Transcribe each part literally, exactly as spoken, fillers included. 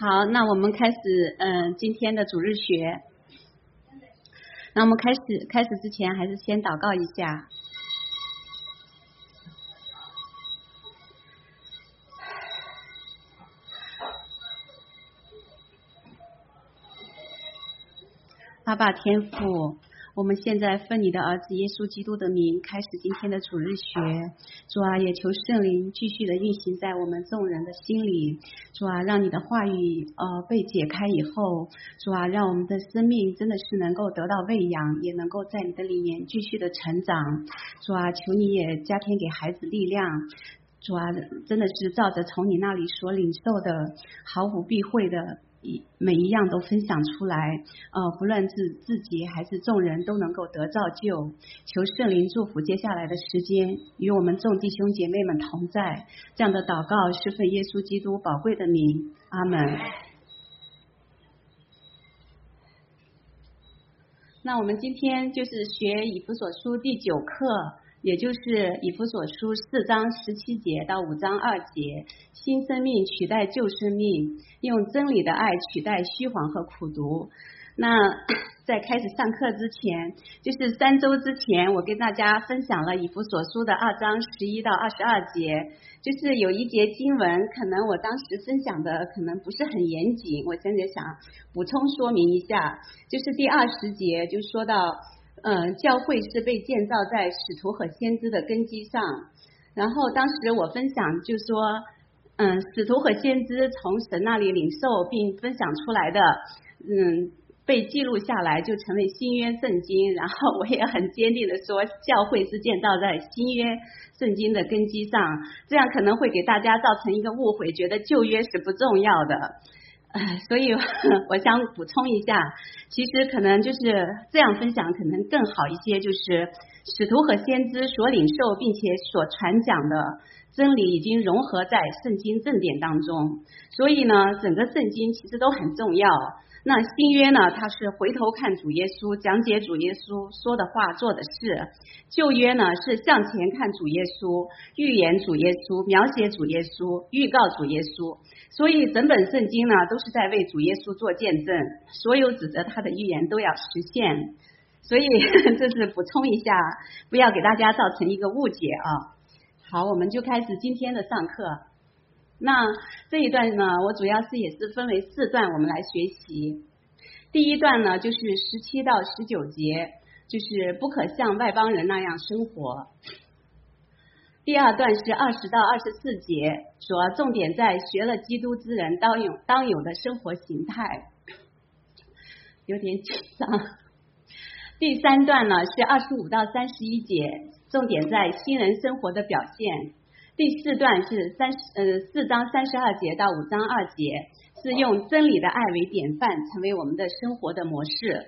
好，那我们开始嗯、呃、今天的主日学。那我们开始开始之前，还是先祷告一下。阿爸天父，我们现在奉你的儿子耶稣基督的名开始今天的主日学。主啊，也求圣灵继续的运行在我们众人的心里。主啊，让你的话语呃被解开以后，主啊，让我们的生命真的是能够得到喂养，也能够在你的里面继续的成长。主啊，求你也加添给孩子力量。主啊，真的是照着从你那里所领受的毫无避讳的每一样都分享出来，呃，不论是自己还是众人都能够得造就。求圣灵祝福接下来的时间，与我们众弟兄姐妹们同在。这样的祷告是奉耶稣基督宝贵的名，阿门。那我们今天就是学以弗所书第九课，也就是以弗所书四章十七节到五章二节，新生命取代旧生命，用真理的爱取代虚谎和苦毒。那在开始上课之前，就是三周之前，我跟大家分享了以弗所书的二章十一到二十二节，就是有一节经文，可能我当时分享的可能不是很严谨，我现在想补充说明一下，就是第二十节就说到嗯，教会是被建造在使徒和先知的根基上。然后当时我分享就说，嗯，使徒和先知从神那里领受并分享出来的，嗯，被记录下来就成为新约圣经。然后我也很坚定的说，教会是建造在新约圣经的根基上，这样可能会给大家造成一个误会，觉得旧约是不重要的。呃，所以我想补充一下，其实可能就是这样分享可能更好一些，就是使徒和先知所领受并且所传讲的真理已经融合在圣经正典当中，所以呢整个圣经其实都很重要。那新约呢，它是回头看主耶稣，讲解主耶稣说的话做的事；旧约呢是向前看主耶稣，预言主耶稣，描写主耶稣，预告主耶稣。所以整本圣经呢都是在为主耶稣做见证，所有指责他的预言都要实现。所以这是补充一下，不要给大家造成一个误解啊。好，我们就开始今天的上课。那这一段呢，我主要是也是分为四段我们来学习。第一段呢就是十七到十九节，就是不可像外邦人那样生活。第二段是二十到二十四节，主要重点在学了基督之人当有当有的生活形态，有点紧张。第三段呢是二十五到三十一节，重点在新人生活的表现。第四段是三呃四章三十二节到五章二节，是用真理的爱为典范，成为我们的生活的模式。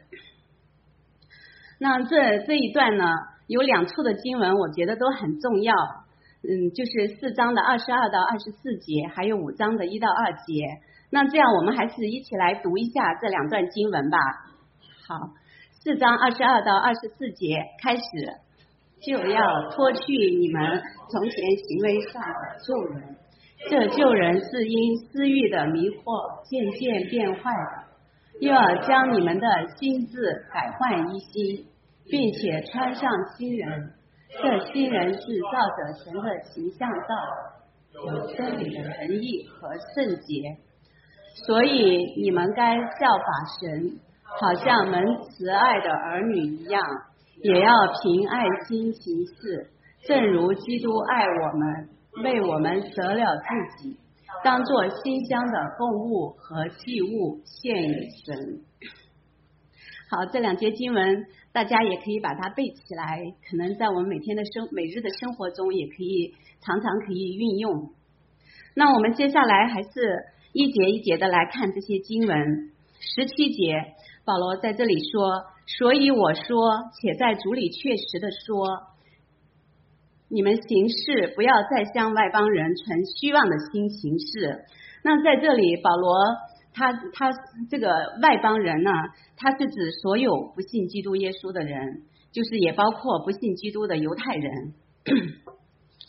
那这这一段呢，有两处的经文，我觉得都很重要。嗯，就是四章的二十二到二十四节，还有五章的一到二节。那这样我们还是一起来读一下这两段经文吧。好，四章二十二到二十四节开始，就要脱去你们从前行为上的旧人，这旧人是因私欲的迷惑渐渐变坏的，又要将你们的心志改换一新，并且穿上新人。这新人是照着神的形象造，有真理的仁义和圣洁。所以你们该效法神，好像蒙慈爱的儿女一样，也要凭爱心行事，正如基督爱我们，为我们舍了自己，当作馨香的供物和祭物献与神。好，这两节经文大家也可以把它背起来，可能在我们每天的生每日的生活中也可以常常可以运用。那我们接下来还是一节一节的来看这些经文。十七节，保罗在这里说，所以我说，且在主里确实的说，你们行事不要再像外邦人存虚妄的心行事。那在这里保罗他他这个外邦人呢，他是指所有不信基督耶稣的人，就是也包括不信基督的犹太人。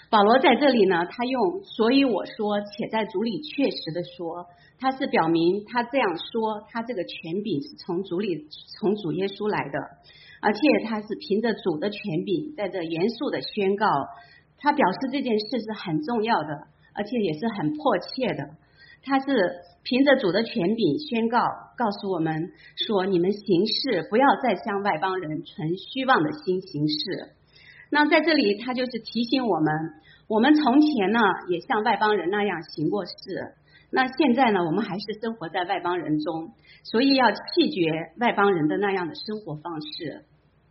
保罗在这里呢，他用所以我说且在主里确实的说，他是表明他这样说，他这个权柄是从主里从主耶稣来的，而且他是凭着主的权柄在这严肃的宣告，他表示这件事是很重要的，而且也是很迫切的。他是凭着主的权柄宣告，告诉我们说，你们行事不要再像外邦人存虚妄的心行事。那在这里他就是提醒我们，我们从前呢也像外邦人那样行过事，那现在呢我们还是生活在外邦人中，所以要弃绝外邦人的那样的生活方式。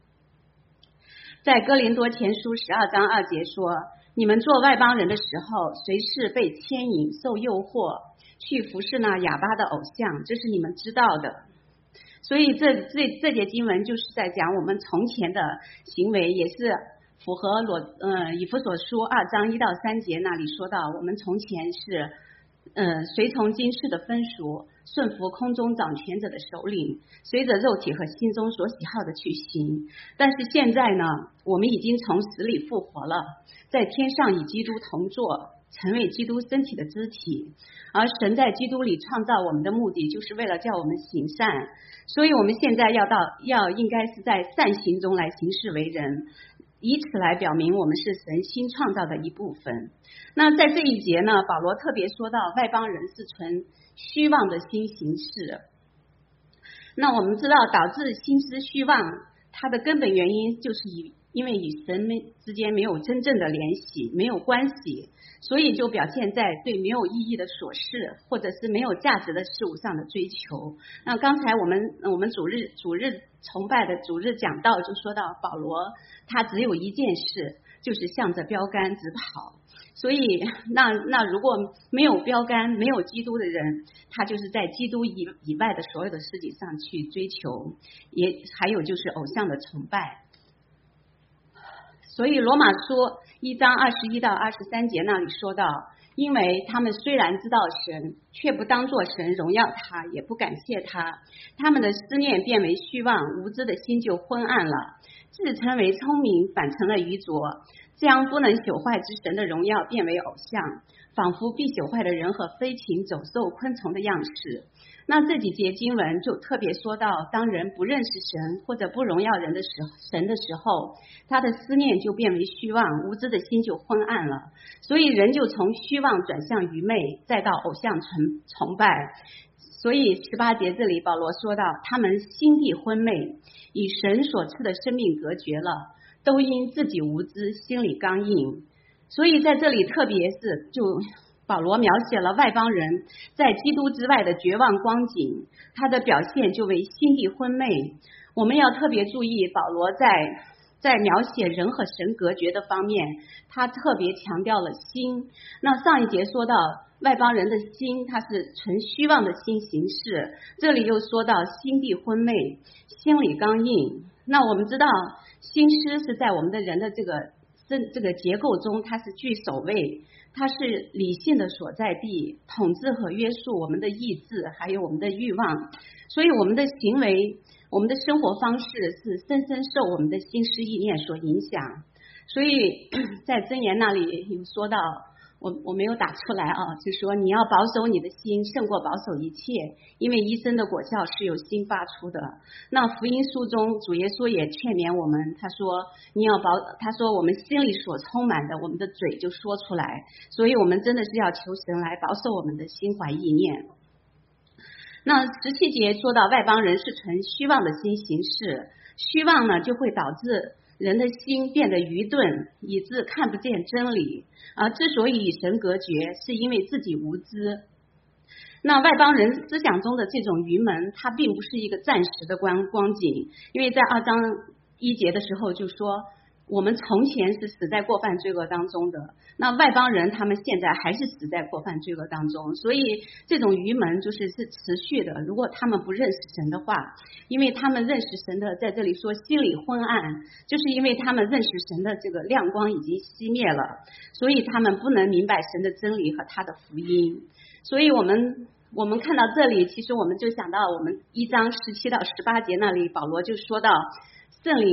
在哥林多前书十二章二节说，你们做外邦人的时候，随时被牵引受诱惑去服侍那哑巴的偶像，这是你们知道的。所以这这这节经文就是在讲我们从前的行为，也是符合罗呃以弗所书二章一到三节那里说到，我们从前是呃随从今世的风俗，顺服空中掌权者的首领，随着肉体和心中所喜好的去行。但是现在呢，我们已经从死里复活了，在天上与基督同坐，成为基督身体的肢体。而神在基督里创造我们的目的，就是为了叫我们行善，所以我们现在要到要应该是在善行中来行事为人，以此来表明我们是神新创造的一部分。那在这一节呢，保罗特别说到外邦人是存虚妄的心行事。那我们知道导致心思虚妄，它的根本原因就是以因为与神之间没有真正的联系，没有关系，所以就表现在对没有意义的琐事或者是没有价值的事物上的追求。那刚才我们我们主日主日崇拜的主日讲道就说到，保罗他只有一件事，就是向着标杆直跑。所以那那如果没有标杆，没有基督的人，他就是在基督以以外的所有的事情上去追求，也还有就是偶像的崇拜。所以罗马书一章二十一到二十三节那里说到，因为他们虽然知道神，却不当作神荣耀他，也不感谢他，他们的思念变为虚妄，无知的心就昏暗了，自称为聪明，反成了愚拙，将不能朽坏之神的荣耀变为偶像，仿佛必朽坏的人和飞禽走兽昆虫的样式。那这几节经文就特别说到，当人不认识神或者不荣耀人的时候神的时候，他的思念就变为虚妄，无知的心就昏暗了，所以人就从虚妄转向愚昧，再到偶像崇崇拜。所以十八节这里保罗说到，他们心地昏昧，与神所赐的生命隔绝了，都因自己无知，心里刚硬。所以在这里特别是就保罗描写了外邦人在基督之外的绝望光景，他的表现就为心地昏昧。我们要特别注意，保罗在在描写人和神隔绝的方面，他特别强调了心。那上一节说到外邦人的心，他是存虚妄的心行事，这里又说到心地昏昧，心里刚硬。那我们知道心思是在我们的人的这个这个结构中，它是居首位，它是理性的所在地，统治和约束我们的意志还有我们的欲望。所以我们的行为，我们的生活方式是深深受我们的心思意念所影响。所以在箴言那里有说到，我我没有打出来啊，就说你要保守你的心胜过保守一切，因为一生的果效是由心发出的。那福音书中主耶稣也劝勉我们，他说你要保他说我们心里所充满的，我们的嘴就说出来，所以我们真的是要求神来保守我们的心怀意念。那十七节说到外邦人是存虚妄的心行事，虚妄呢就会导致人的心变得愚钝，以致看不见真理。而之所以与神隔绝，是因为自己无知。那外邦人思想中的这种愚蒙，它并不是一个暂时的光光景，因为在二章一节的时候就说，我们从前是死在过犯罪恶当中的，那外邦人他们现在还是死在过犯罪恶当中，所以这种愚蒙就是是持续的。如果他们不认识神的话，因为他们认识神的，在这里说心里昏暗，就是因为他们认识神的这个亮光已经熄灭了，所以他们不能明白神的真理和他的福音。所以我们我们看到这里，其实我们就想到我们一章十七到十八节那里，保罗就说到圣灵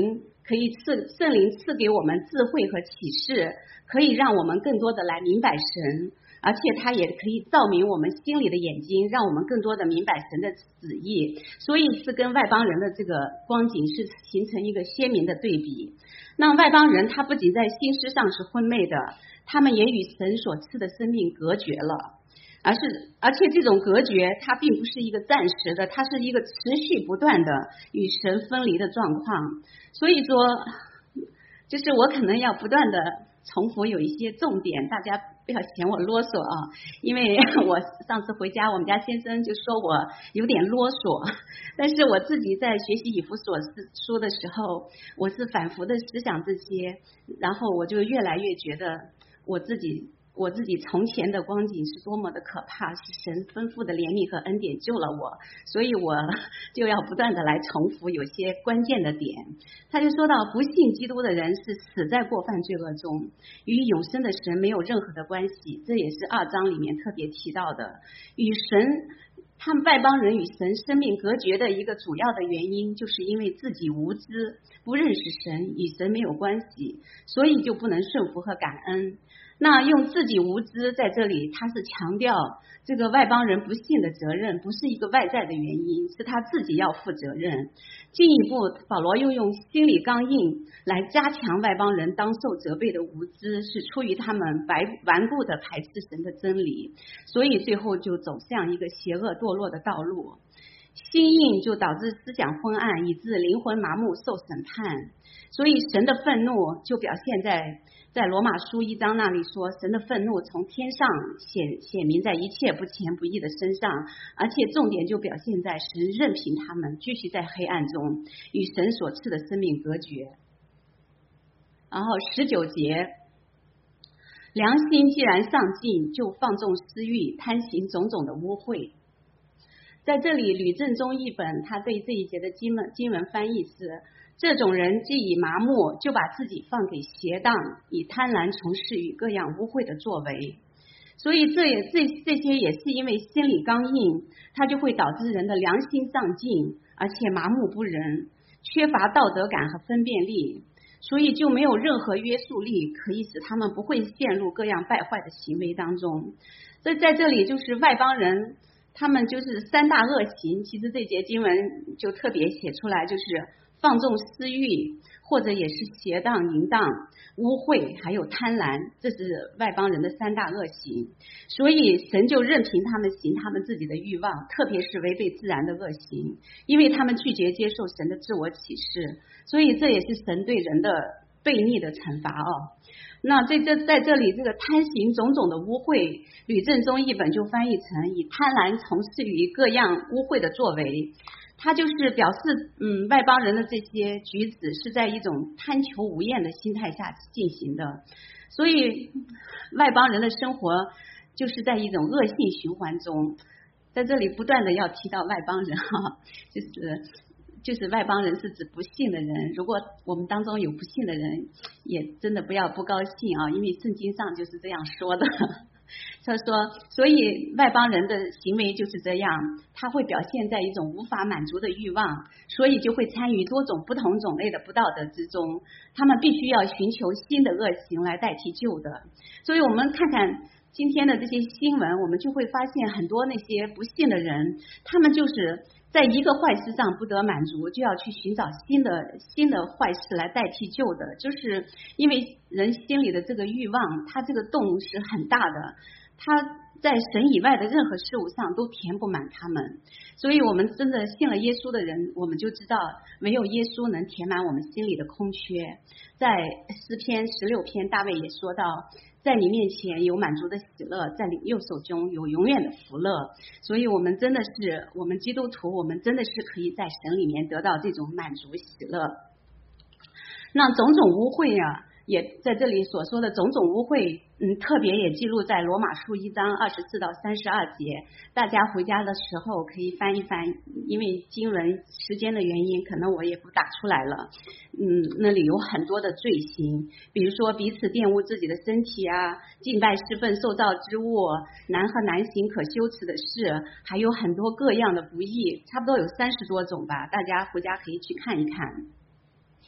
可以赐圣灵赐给我们智慧和启示，可以让我们更多的来明白神，而且它也可以照明我们心里的眼睛，让我们更多的明白神的旨意，所以是跟外邦人的这个光景是形成一个鲜明的对比。那外邦人他不仅在心思上是昏昧的，他们也与神所赐的生命隔绝了，而是而且这种隔绝它并不是一个暂时的，它是一个持续不断的与神分离的状况。所以说就是我可能要不断的重复有一些重点，大家不要嫌我啰嗦啊，因为我上次回家我们家先生就说我有点啰嗦，但是我自己在学习以弗所书的时候，我是反复的思想这些，然后我就越来越觉得我自己我自己从前的光景是多么的可怕，是神丰富的怜悯和恩典救了我，所以我就要不断的来重复有些关键的点。他就说到，不信基督的人是死在过犯罪恶中，与永生的神没有任何的关系，这也是二章里面特别提到的。与神他们外邦人与神生命隔绝的一个主要的原因，就是因为自己无知，不认识神，与神没有关系，所以就不能顺服和感恩。那用自己无知在这里，他是强调这个外邦人不信的责任不是一个外在的原因，是他自己要负责任。进一步保罗又用心理刚硬来加强外邦人当受责备的无知，是出于他们顽顽固的排斥神的真理，所以最后就走向一个邪恶堕落的道路。心硬就导致思想昏暗，以致灵魂麻木受审判，所以神的愤怒就表现在在罗马书一章那里说，神的愤怒从天上显显明在一切不虔不义的身上，而且重点就表现在神任凭他们继续在黑暗中与神所赐的生命隔绝。然后十九节，良心既然上进，就放纵私欲，贪行种种的污秽。在这里吕正中译本他对这一节的经文经文翻译是，这种人既已麻木，就把自己放给邪荡，以贪婪从事与各样污秽的作为。所以这也这这些也是因为心理刚硬，它就会导致人的良心上进，而且麻木不仁，缺乏道德感和分辨力，所以就没有任何约束力可以使他们不会陷入各样败坏的行为当中。所以在这里就是外邦人他们就是三大恶行，其实这节经文就特别写出来，就是放纵私欲，或者也是邪荡淫荡、污秽还有贪婪，这是外邦人的三大恶行。所以神就任凭他们行他们自己的欲望，特别是违背自然的恶行，因为他们拒绝接受神的自我启示，所以这也是神对人的悖逆的惩罚哦。那在这在这里这个贪行种种的污秽，吕正中译本就翻译成以贪婪从事于各样污秽的作为，它就是表示嗯外邦人的这些举止是在一种贪求无厌的心态下进行的，所以外邦人的生活就是在一种恶性循环中。在这里不断的要提到外邦人哈，就是就是外邦人是指不信的人，如果我们当中有不信的人，也真的不要不高兴啊，因为圣经上就是这样说的。他说，所以外邦人的行为就是这样，他会表现在一种无法满足的欲望，所以就会参与多种不同种类的不道德之中，他们必须要寻求新的恶行来代替旧的。所以我们看看今天的这些新闻，我们就会发现很多那些不信的人，他们就是在一个坏事上不得满足，就要去寻找新的新的坏事来代替旧的，就是因为人心里的这个欲望，它这个洞是很大的，它在神以外的任何事物上都填不满他们。所以我们真的信了耶稣的人，我们就知道唯有耶稣能填满我们心里的空缺。在诗篇十六篇，大卫也说到，在你面前有满足的喜乐，在你右手中有永远的福乐。所以我们真的是，我们基督徒，我们真的是可以在神里面得到这种满足喜乐。那种种污秽啊，也在这里所说的种种污秽，嗯，特别也记录在罗马书一章二十四到三十二节，大家回家的时候可以翻一翻，因为经文时间的原因，可能我也不打出来了。嗯，那里有很多的罪行，比如说彼此玷污自己的身体啊，敬拜侍奉受造之物，男和男行可羞耻的事，还有很多各样的不义，差不多有三十多种吧，大家回家可以去看一看。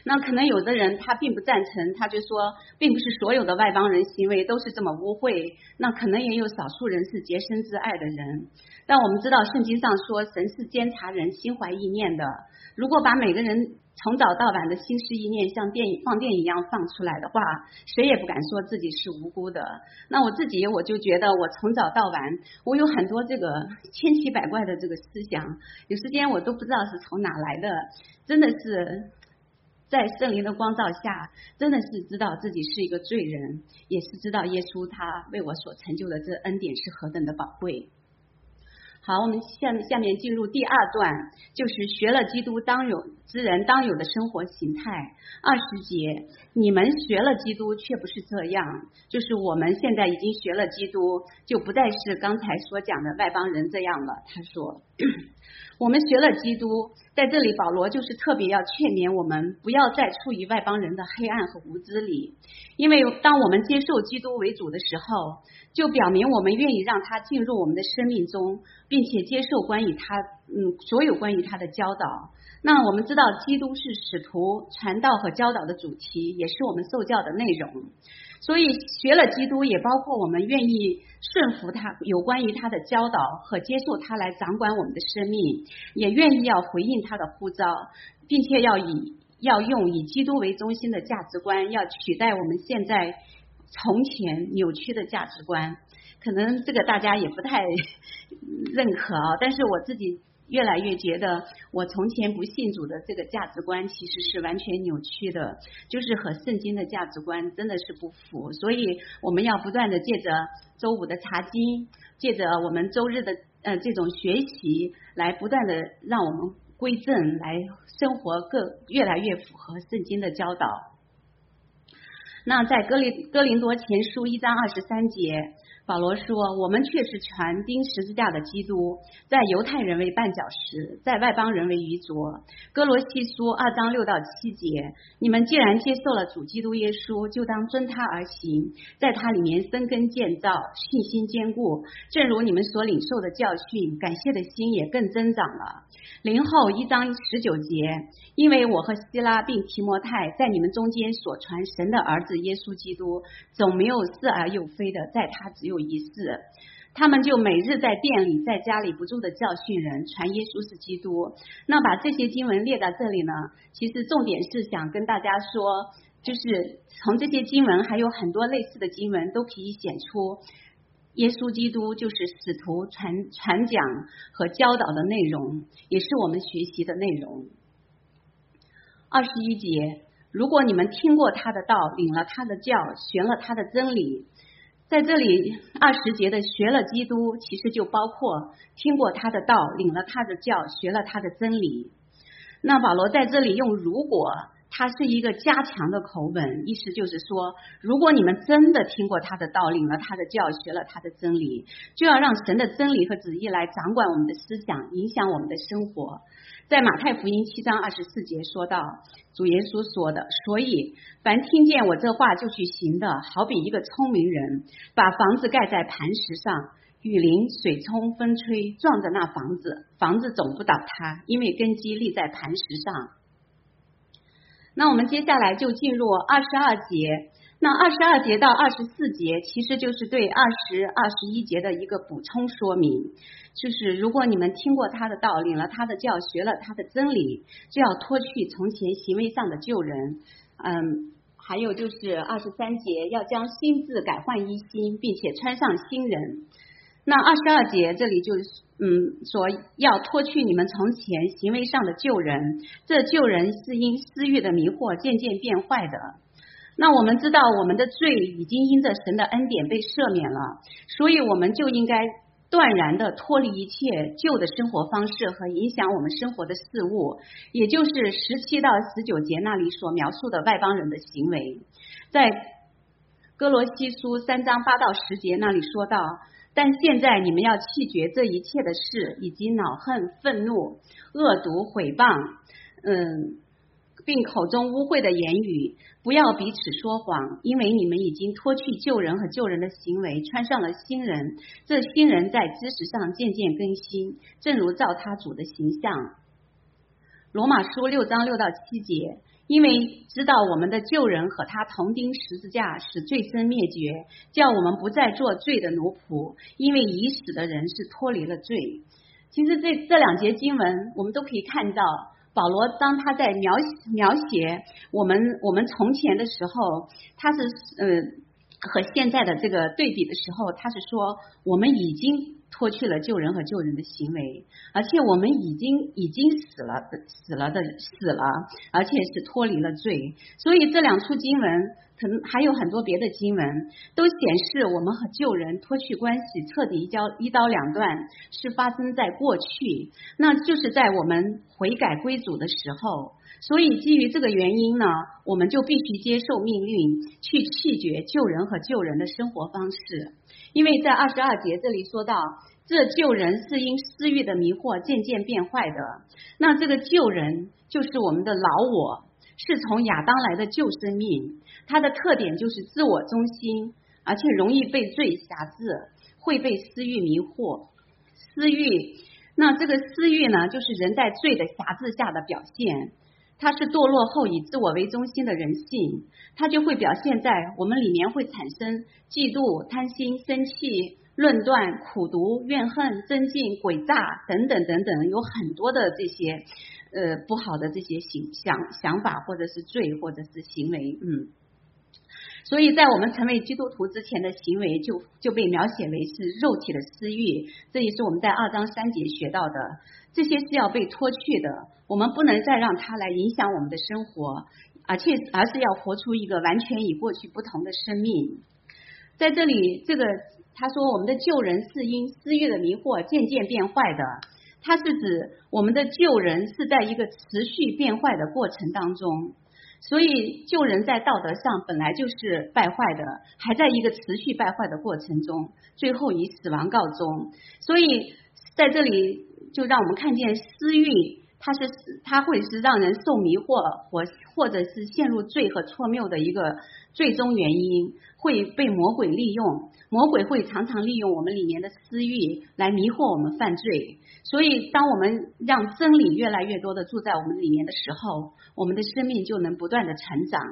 那可能有的人他并不赞成，他就说并不是所有的外邦人行为都是这么污秽，那可能也有少数人是洁身自爱的人。但我们知道圣经上说神是监察人心怀意念的，如果把每个人从早到晚的心思意念像电影放电一样放出来的话，谁也不敢说自己是无辜的。那我自己我就觉得我从早到晚我有很多这个千奇百怪的这个思想，有时间我都不知道是从哪来的，真的是在圣灵的光照下，真的是知道自己是一个罪人，也是知道耶稣他为我所成就的这恩典是何等的宝贵。好，我们下下面进入第二段，就是学了基督当有之人当有的生活形态。二十节，你们学了基督却不是这样，就是我们现在已经学了基督，就不再是刚才所讲的外邦人这样了。他说我们学了基督，在这里保罗就是特别要劝勉我们不要再处于外邦人的黑暗和无知里，因为当我们接受基督为主的时候，就表明我们愿意让他进入我们的生命中，并且接受关于他嗯所有关于他的教导。那我们知道基督是使徒传道和教导的主题，也是我们受教的内容，所以学了基督也包括我们愿意顺服他有关于他的教导和接受他来掌管我们的生命，也愿意要回应他的呼召，并且要以要用以基督为中心的价值观，要取代我们现在从前扭曲的价值观。可能这个大家也不太认可啊，但是我自己越来越觉得我从前不信主的这个价值观其实是完全扭曲的，就是和圣经的价值观真的是不符。所以我们要不断的借着周五的查经，借着我们周日的呃这种学习，来不断的让我们归正，来生活更越来越符合圣经的教导。那在哥林哥林多前书一章二十三节，保罗说我们却是传钉十字架的基督，在犹太人为绊脚石，在外邦人为愚拙。哥罗西书二章六到七节，你们既然接受了主基督耶稣，就当遵他而行，在他里面生根建造，信心坚固，正如你们所领受的教训，感谢的心也更增长了。林后一章十九节，因为我和希拉并提摩太在你们中间所传神的儿子耶稣基督，总没有是而又非的，在他只有一事。他们就每日在店里在家里不住的教训人，传耶稣是基督。那把这些经文列到这里呢，其实重点是想跟大家说，就是从这些经文还有很多类似的经文都可以显出耶稣基督就是使徒传传讲和教导的内容，也是我们学习的内容。二十一节，如果你们听过他的道，领了他的教，学了他的真理。在这里二十节的学了基督，其实就包括听过他的道，领了他的教，学了他的真理。那保罗在这里用如果，它是一个加强的口吻，意思就是说，如果你们真的听过他的道，领了他的教，学了他的真理，就要让神的真理和旨意来掌管我们的思想，影响我们的生活。在马太福音七章二十四节说到，主耶稣说的，所以凡听见我这话就去行的，好比一个聪明人把房子盖在磐石上，雨淋水冲风吹，撞着那房子，房子总不倒塌，因为根基立在磐石上。那我们接下来就进入二十二节，那二十二节到二十四节其实就是对二十、二十一节的一个补充说明，就是如果你们听过他的道，领了他的教，学了他的真理，就要脱去从前行为上的旧人。嗯，还有就是二十三节，要将心志改换一新，并且穿上新人。那二十二节这里就是嗯说要脱去你们从前行为上的旧人，这旧人是因私欲的迷惑渐渐变坏的。那我们知道我们的罪已经因着神的恩典被赦免了，所以我们就应该断然的脱离一切旧的生活方式和影响我们生活的事物，也就是十七到十九节那里所描述的外邦人的行为。在哥罗西书三章八到十节那里说到，但现在你们要弃绝这一切的事，以及恼恨、愤怒、恶毒、毁谤，嗯，并口中污秽的言语，不要彼此说谎，因为你们已经脱去旧人和旧人的行为，穿上了新人。这新人在知识上渐渐更新，正如照他主的形象。罗马书六章六到七节， 因为知道我们的旧人和他同钉十字架，使罪身灭绝，叫我们不再做罪的奴仆，因为已死的人是脱离了罪。其实这这两节经文我们都可以看到，保罗当他在描描写我们我们从前的时候，他是呃和现在的这个对比的时候，他是说我们已经脱去了救人和救人的行为，而且我们已经已经死了死了的死了，而且是脱离了罪。所以这两处经文可能还有很多别的经文都显示我们和救人脱去关系，彻底一刀一刀两断，是发生在过去，那就是在我们悔改归主的时候。所以基于这个原因呢，我们就必须接受命令，去弃绝救人和救人的生活方式。因为在二十二节这里说到，这救人是因私欲的迷惑渐渐变坏的。那这个救人就是我们的老我，是从亚当来的旧生命，它的特点就是自我中心，而且容易被罪辖制，会被私欲迷惑。私欲，那这个私欲呢，就是人在罪的辖制下的表现，它是堕落后以自我为中心的人性，它就会表现在我们里面会产生嫉妒、贪心、生气、论断、苦毒、怨恨、增进、诡诈等等等等，有很多的这些呃不好的这些想想法，或者是罪，或者是行为，嗯。所以在我们成为基督徒之前的行为就就被描写为是肉体的私欲，这也是我们在二章三节学到的，这些是要被脱去的，我们不能再让它来影响我们的生活，而且而是要活出一个完全与过去不同的生命。在这里这个他说我们的旧人是因私欲的迷惑渐渐变坏的，它是指我们的旧人是在一个持续变坏的过程当中，所以旧人在道德上本来就是败坏的，还在一个持续败坏的过程中，最后以死亡告终。所以在这里就让我们看见私欲它是它会是让人受迷惑，或或者是陷入罪和错谬的一个最终原因，会被魔鬼利用。魔鬼会常常利用我们里面的私欲来迷惑我们犯罪。所以当我们让真理越来越多的住在我们里面的时候，我们的生命就能不断的成长。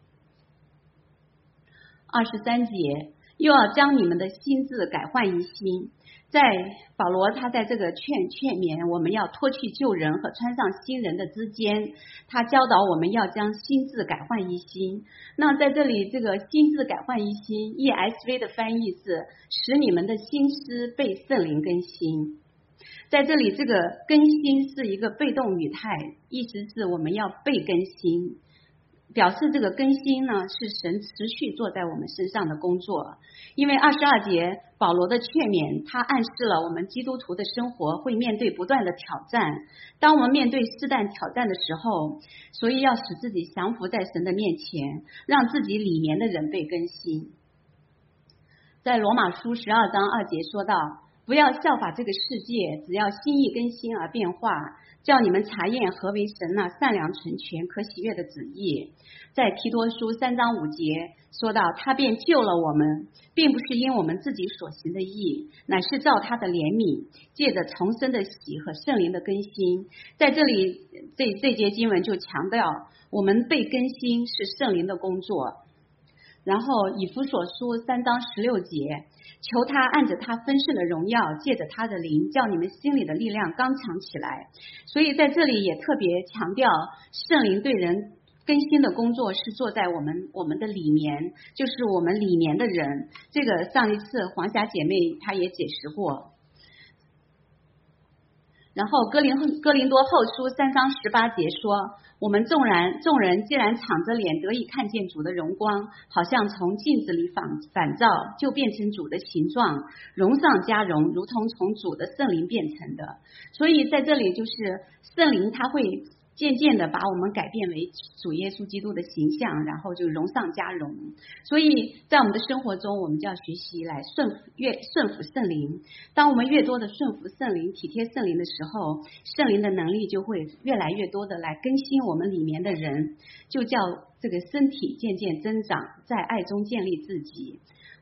二十三节，又要将你们的心志改换一新。在保罗他在这个劝劝勉我们要脱去旧人和穿上新人的之间，他教导我们要将心志改换一新。那在这里这个心志改换一新 E S V 的翻译是使你们的心思被圣灵更新。在这里这个更新是一个被动语态，意思是我们要被更新，表示这个更新呢是神持续做在我们身上的工作。因为二十二节保罗的劝勉，他暗示了我们基督徒的生活会面对不断的挑战。当我们面对试探挑战的时候，所以要使自己降服在神的面前，让自己里面的人被更新。在罗马书十二章二节说到，不要效法这个世界，只要心意更新而变化，叫你们查验何为神那善良纯全可喜悦的旨意。在提多书三章五节说到，他便救了我们，并不是因我们自己所行的义，乃是照他的怜悯，借着重生的喜和圣灵的更新。在这里这这节经文就强调我们被更新是圣灵的工作。然后以弗所书三章十六节，求他按着他丰盛的荣耀，借着他的灵，叫你们心里的力量刚强起来。所以在这里也特别强调圣灵对人更新的工作是做在我们我们的里面，就是我们里面的人。这个上一次黄霞姐妹她也解释过。然后哥林哥林多后书三章十八节说，我们众人众人既然敞着脸得以看见主的荣光，好像从镜子里反反照，就变成主的形状，荣上加荣，如同从主的圣灵变成的。所以在这里就是圣灵他会渐渐的把我们改变为主耶稣基督的形象，然后就荣上加荣。所以在我们的生活中，我们就要学习来顺服越顺服圣灵。当我们越多的顺服圣灵，体贴圣灵的时候，圣灵的能力就会越来越多的来更新我们里面的人，就叫这个身体渐渐增长，在爱中建立自己。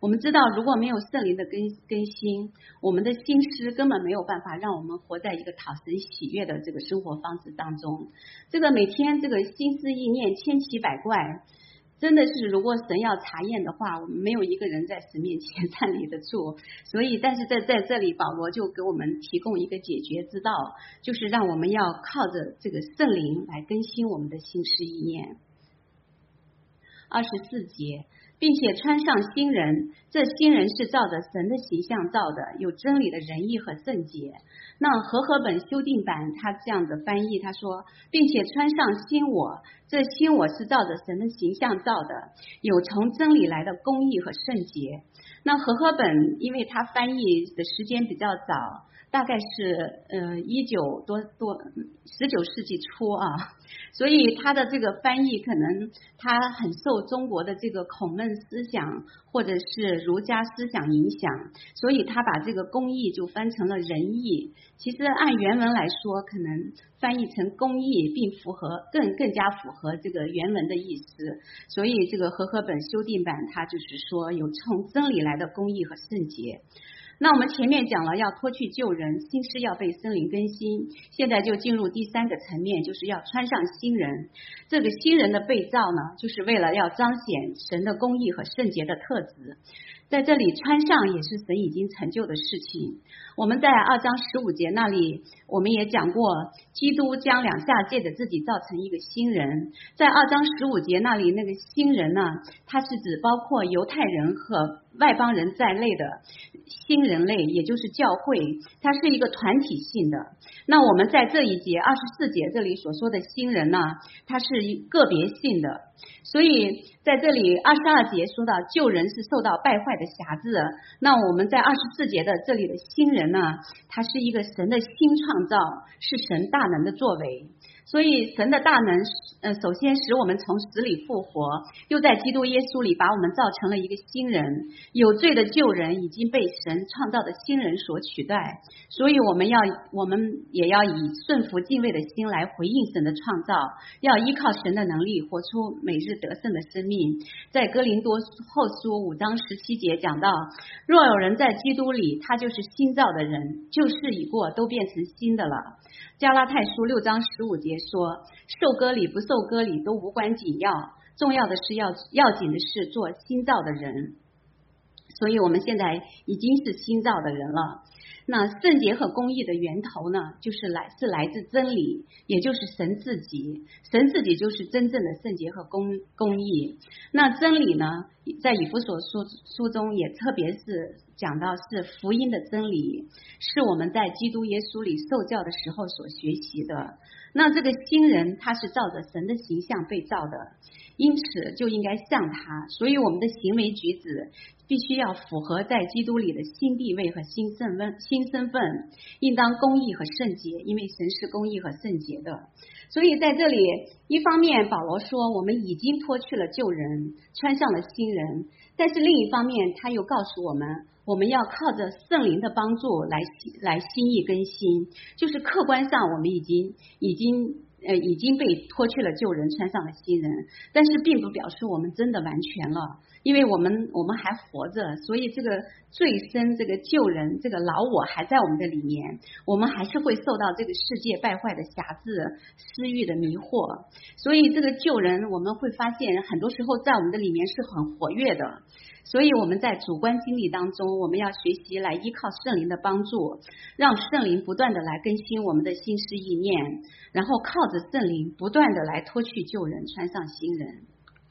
我们知道，如果没有圣灵的更更新，我们的心思根本没有办法让我们活在一个讨神喜悦的这个生活方式当中。这个每天这个心思意念千奇百怪，真的是如果神要查验的话，我们没有一个人在神面前站立得住。所以但是在在这里保罗就给我们提供一个解决之道，就是让我们要靠着这个圣灵来更新我们的心思意念。二十四节，并且穿上新人，这新人是照着神的形象造的，有真理的仁义和圣洁。那和合本修订版他这样的翻译，他说并且穿上新我，这新我是照着神的形象造的，有从真理来的公义和圣洁。那和合本因为他翻译的时间比较早，大概是呃一九多多十九世纪初啊，所以他的这个翻译可能他很受中国的这个孔孟思想或者是儒家思想影响，所以他把这个公义就翻成了仁义。其实按原文来说，可能翻译成公义并符合更更加符合这个原文的意思。所以这个和合本修订版它就是说有从真理来的公义和圣洁。那我们前面讲了要脱去旧人，心思要被圣灵更新，现在就进入第三个层面，就是要穿上新人。这个新人的被造呢，就是为了要彰显神的公义和圣洁的特质。在这里穿上也是神已经成就的事情。我们在二章十五节那里我们也讲过，基督将两下界的自己造成一个新人。在二章十五节那里那个新人呢，它是指包括犹太人和外邦人在内的新人类，也就是教会，它是一个团体性的。那我们在这一节二十四节这里所说的新人呢，它是个别性的。所以在这里二十二节说到旧人是受到败坏的辖制，那我们在二十四节的这里的新人呢，它是一个神的新创造，是神大能的作为。所以神的大能呃，首先使我们从死里复活，又在基督耶稣里把我们造成了一个新人。有罪的旧人已经被神创造的新人所取代，所以我们要我们也要以顺服敬畏的心来回应神的创造，要依靠神的能力活出每日得胜的生命。在哥林多后书五章十七节讲到，若有人在基督里，他就是新造的人，旧事已过，都变成新的了。加拉太书六章十五节说，受割礼不受割礼都无关紧要，重要的是要要紧的是做新造的人。所以我们现在已经是新造的人了。那圣洁和公义的源头呢，就是来是来自真理，也就是神自己。神自己就是真正的圣洁和公公义。那真理呢，在以弗所书书中也特别是讲到是福音的真理，是我们在基督耶稣里受教的时候所学习的。那这个新人他是照着神的形象被造的，因此就应该像他，所以我们的行为举止必须要符合在基督里的新地位和新身份，新身份应当公义和圣洁，因为神是公义和圣洁的。所以在这里一方面保罗说我们已经脱去了旧人，穿上了新人，但是另一方面他又告诉我们，我们要靠着圣灵的帮助来来心意更新，就是客观上我们已经已经呃已经被脱去了旧人，穿上了新人，但是并不表示我们真的完全了，因为我们我们还活着，所以这个罪身这个旧人这个老我还在我们的里面，我们还是会受到这个世界败坏的辖制，私欲的迷惑。所以这个旧人我们会发现很多时候在我们的里面是很活跃的。所以我们在主观经历当中，我们要学习来依靠圣灵的帮助，让圣灵不断的来更新我们的心思意念，然后靠着圣灵不断的来脱去旧人，穿上新人。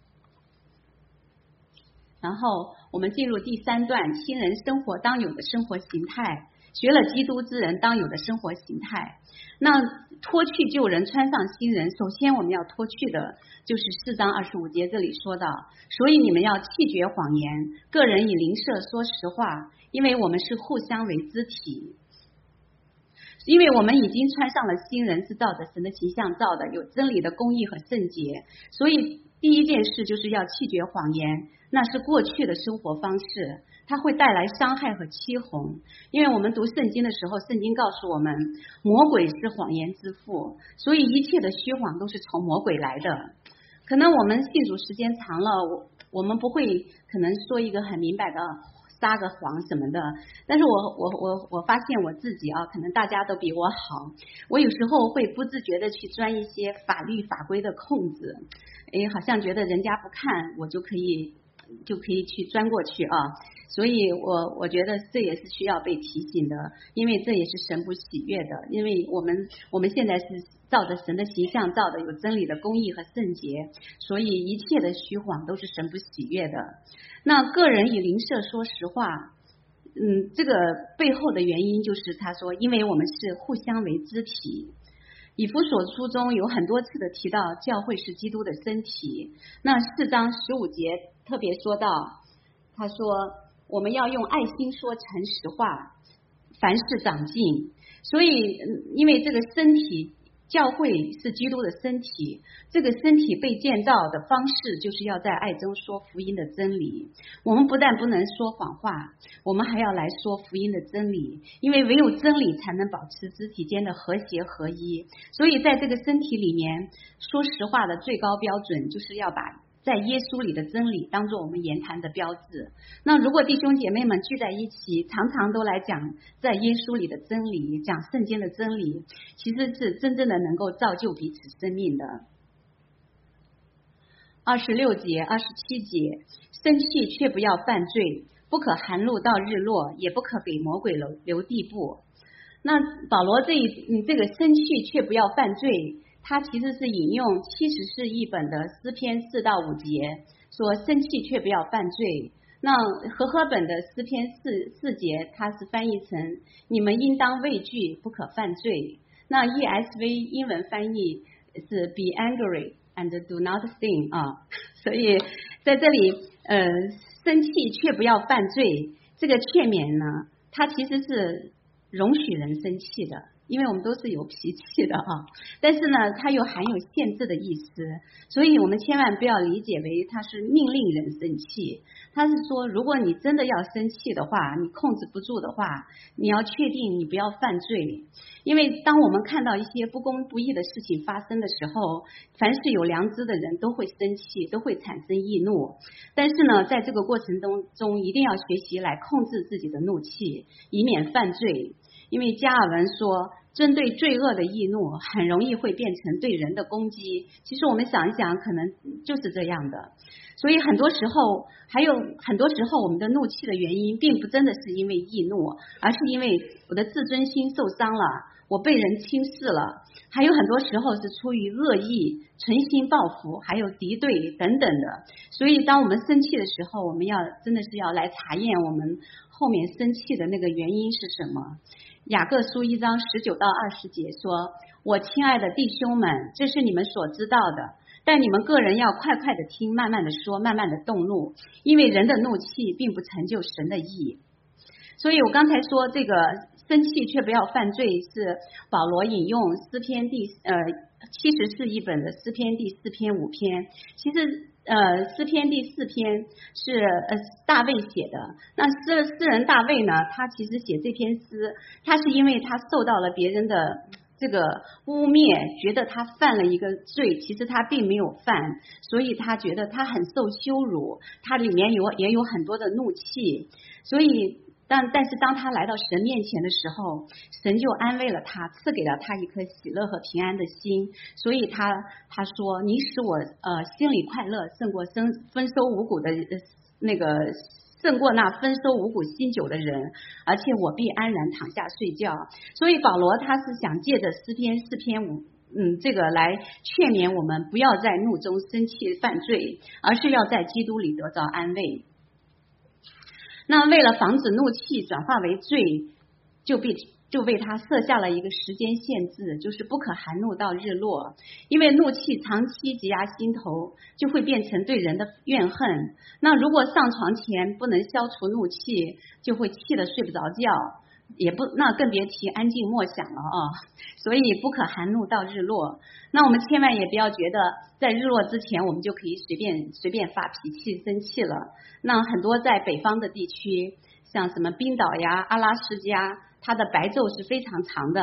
然后我们进入第三段，新人生活当有的生活形态，学了基督之人当有的生活形态。那脱去旧人，穿上新人，首先我们要脱去的就是四章二十五节这里说到，所以你们要弃绝谎言，个人以邻舍说实话，因为我们是互相为肢体。因为我们已经穿上了新人，是照着神的形象造的，有真理的公义和圣洁，所以第一件事就是要弃绝谎言，那是过去的生活方式，它会带来伤害和欺哄。因为我们读圣经的时候，圣经告诉我们魔鬼是谎言之父，所以一切的虚谎都是从魔鬼来的。可能我们信主时间长了， 我们不会可能说一个很明白的撒个谎什么的，但是我我我我发现我自己啊，可能大家都比我好，我有时候会不自觉的去钻一些法律法规的空子，哎，好像觉得人家不看我就可以就可以去钻过去啊，所以我我觉得这也是需要被提醒的，因为这也是神不喜悦的，因为我们我们现在是照着神的形象造的，有真理的公义和圣洁，所以一切的虚谎都是神不喜悦的。那个人与邻舍说实话，嗯，这个背后的原因就是他说，因为我们是互相为肢体。以弗所书中有很多次的提到教会是基督的身体，那四章十五节特别说到，他说我们要用爱心说诚实话，凡事长进。所以因为这个身体，教会是基督的身体，这个身体被建造的方式就是要在爱中说福音的真理。我们不但不能说谎话，我们还要来说福音的真理，因为唯有真理才能保持肢体间的和谐合一。所以在这个身体里面，说实话的最高标准就是要把在耶稣里的真理当作我们言谈的标志。那如果弟兄姐妹们聚在一起，常常都来讲在耶稣里的真理，讲圣经的真理，其实是真正的能够造就彼此生命的。二十六节、二十七节，生气却不要犯罪，不可含怒到日落，也不可给魔鬼留留地步。那保罗这一嗯这个生气却不要犯罪，他其实是引用七十士译本的诗篇四到五节，说生气却不要犯罪。那和合本的诗篇四四节，它是翻译成你们应当畏惧，不可犯罪。那 E S V 英文翻译是 be angry and do not sin 啊，所以在这里呃生气却不要犯罪这个劝勉呢，它其实是容许人生气的，因为我们都是有脾气的啊，但是呢它又含有限制的意思，所以我们千万不要理解为它是命令人生气，它是说如果你真的要生气的话，你控制不住的话，你要确定你不要犯罪。因为当我们看到一些不公不义的事情发生的时候，凡是有良知的人都会生气，都会产生易怒，但是呢在这个过程中中一定要学习来控制自己的怒气，以免犯罪。因为加尔文说针对罪恶的易怒很容易会变成对人的攻击，其实我们想一想可能就是这样的。所以很多时候还有很多时候我们的怒气的原因并不真的是因为易怒，而是因为我的自尊心受伤了，我被人轻视了，还有很多时候是出于恶意、存心报复，还有敌对等等的。所以当我们生气的时候，我们要真的是要来查验我们后面生气的那个原因是什么。雅各书一章十九到二十节说，我亲爱的弟兄们，这是你们所知道的，但你们个人要快快的听，慢慢的说，慢慢的动怒，因为人的怒气并不成就神的义。所以我刚才说这个生气却不要犯罪，是保罗引用诗篇第呃七十四译本的诗篇第四篇五篇。其实呃诗篇第四篇是呃大卫写的，那诗诗人大卫呢，他其实写这篇诗，他是因为他受到了别人的这个污蔑，觉得他犯了一个罪，其实他并没有犯，所以他觉得他很受羞辱，他里面有也有很多的怒气，所以但但是当他来到神面前的时候，神就安慰了他，赐给了他一颗喜乐和平安的心，所以他他说你使我呃心里快乐，胜过生丰收五谷的那个胜过那丰收五谷新酒的人，而且我必安然躺下睡觉。所以保罗他是想借着诗篇四篇五嗯，这个来劝勉我们不要在怒中生气犯罪，而是要在基督里得到安慰。那为了防止怒气转化为罪，就被就为他设下了一个时间限制，就是不可含怒到日落。因为怒气长期积压心头，就会变成对人的怨恨。那如果上床前不能消除怒气，就会气得睡不着觉，也不那更别提安静默想了啊！所以不可含怒到日落。那我们千万也不要觉得在日落之前我们就可以随便随便发脾气生气了。那很多在北方的地区，像什么冰岛呀、阿拉斯加，它的白昼是非常长的。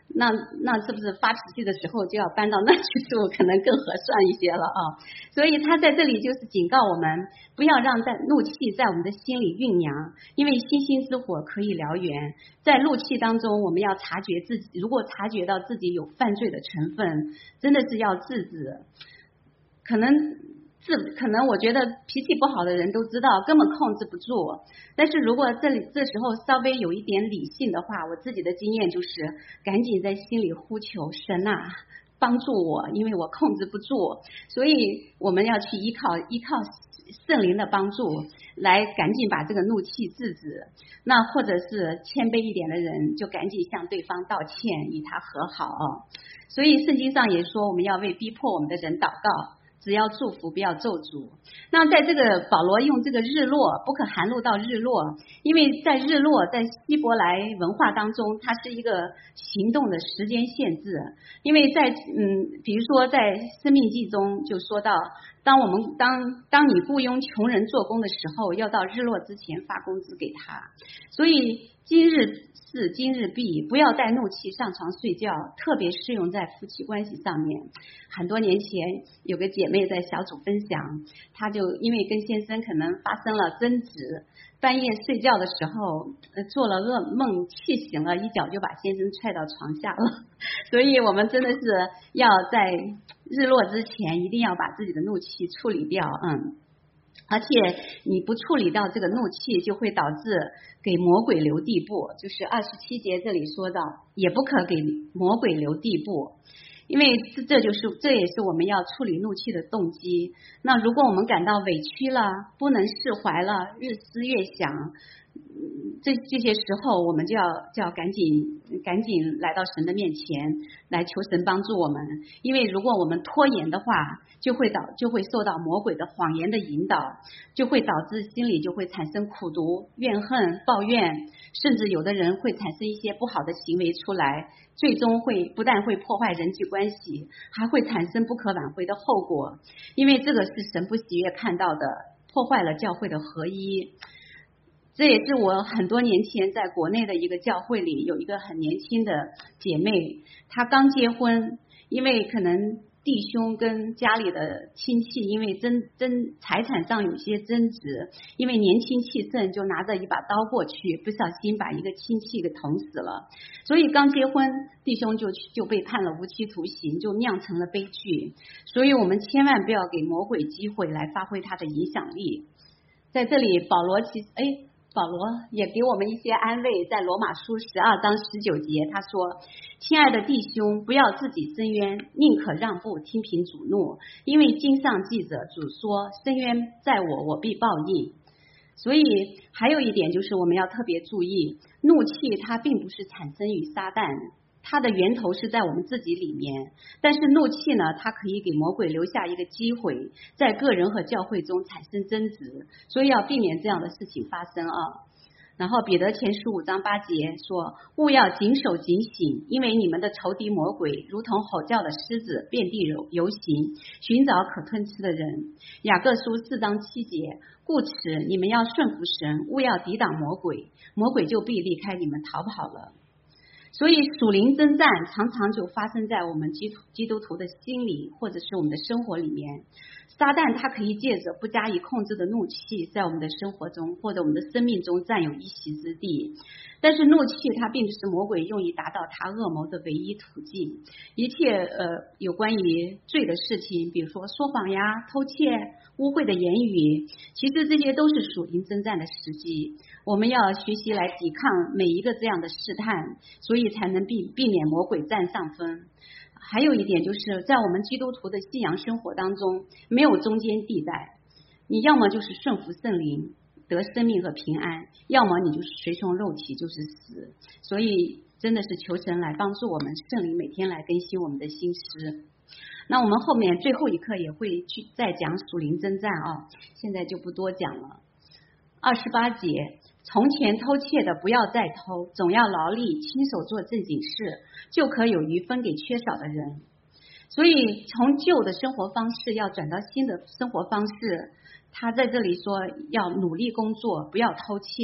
那那是不是发脾气的时候就要搬到那去住，可能更合算一些了啊？所以他在这里就是警告我们，不要让在怒气在我们的心里酝酿，因为星星之火可以燎原。在怒气当中，我们要察觉自己，如果察觉到自己有犯罪的成分，真的是要制止。可能自可能我觉得脾气不好的人都知道根本控制不住，但是如果这里这时候稍微有一点理性的话，我自己的经验就是赶紧在心里呼求神啊帮助我，因为我控制不住，所以我们要去依靠依靠圣灵的帮助来赶紧把这个怒气制止。那或者是谦卑一点的人就赶紧向对方道歉，与他和好。所以圣经上也说我们要为逼迫我们的人祷告，只要祝福不要咒诅。那在这个保罗用这个日落不可含怒到日落，因为在日落在希伯来文化当中它是一个行动的时间限制，因为在嗯，比如说在生命记中就说到，当我们当当你雇佣穷人做工的时候，要到日落之前发工资给他。所以今日事今日毕，不要带怒气上床睡觉，特别适用在夫妻关系上面。很多年前有个姐妹在小组分享，她就因为跟先生可能发生了争执，半夜睡觉的时候呃做了噩梦，气醒了，一脚就把先生踹到床下了。所以我们真的是要在日落之前一定要把自己的怒气处理掉。嗯，而且你不处理掉这个怒气，就会导致给魔鬼留地步，就是二十七节这里说到，也不可给魔鬼留地步，因为这这就是这也是我们要处理怒气的动机。那如果我们感到委屈了，不能释怀了，日思夜想，这这些时候我们就要就要赶紧赶紧来到神的面前来求神帮助我们，因为如果我们拖延的话，就会导就会受到魔鬼的谎言的引导，就会导致心里就会产生苦毒、怨恨、抱怨，甚至有的人会产生一些不好的行为出来，最终会不但会破坏人际关系，还会产生不可挽回的后果，因为这个是神不喜悦看到的，破坏了教会的合一。这也是我很多年前在国内的一个教会里有一个很年轻的姐妹，她刚结婚，因为可能弟兄跟家里的亲戚因为争争财产上有些争执，因为年轻气盛就拿着一把刀过去，不小心把一个亲戚给捅死了，所以刚结婚弟兄就就被判了无期徒刑，就酿成了悲剧。所以我们千万不要给魔鬼机会来发挥他的影响力。在这里保罗其实哎保罗也给我们一些安慰，在罗马书十二章十九节他说，亲爱的弟兄，不要自己伸冤，宁可让步，听凭主怒，因为经上记着，主说，伸冤在我，我必报应。所以还有一点就是我们要特别注意，怒气它并不是产生于撒旦，它的源头是在我们自己里面，但是怒气呢，它可以给魔鬼留下一个机会，在个人和教会中产生争执，所以要避免这样的事情发生啊。然后彼得前书五章八节说，务要谨守警醒，因为你们的仇敌魔鬼如同吼叫的狮子，遍地游游行，寻找可吞吃的人。雅各书四章七节，故此你们要顺服神，务要抵挡魔鬼，魔鬼就必离开你们逃跑了。所以属灵征战常常就发生在我们基督基督徒的心里，或者是我们的生活里面。撒旦他可以借着不加以控制的怒气，在我们的生活中或者我们的生命中占有一席之地。但是怒气它并不是魔鬼用以达到他恶谋的唯一途径。一切呃有关于罪的事情，比如说说谎呀、偷窃、污秽的言语，其实这些都是属灵征战的时机。我们要学习来抵抗每一个这样的试探，所以才能避避免魔鬼占上风。还有一点就是在我们基督徒的信仰生活当中，没有中间地带，你要么就是顺服圣灵得生命和平安，要么你就是随从肉体就是死。所以真的是求神来帮助我们，圣灵每天来更新我们的心思。那我们后面最后一课也会去再讲属灵征战啊，现在就不多讲了。二十八节，从前偷窃的不要再偷，总要劳力亲手做正经事，就可有余分给缺少的人。所以从旧的生活方式要转到新的生活方式，他在这里说要努力工作，不要偷窃，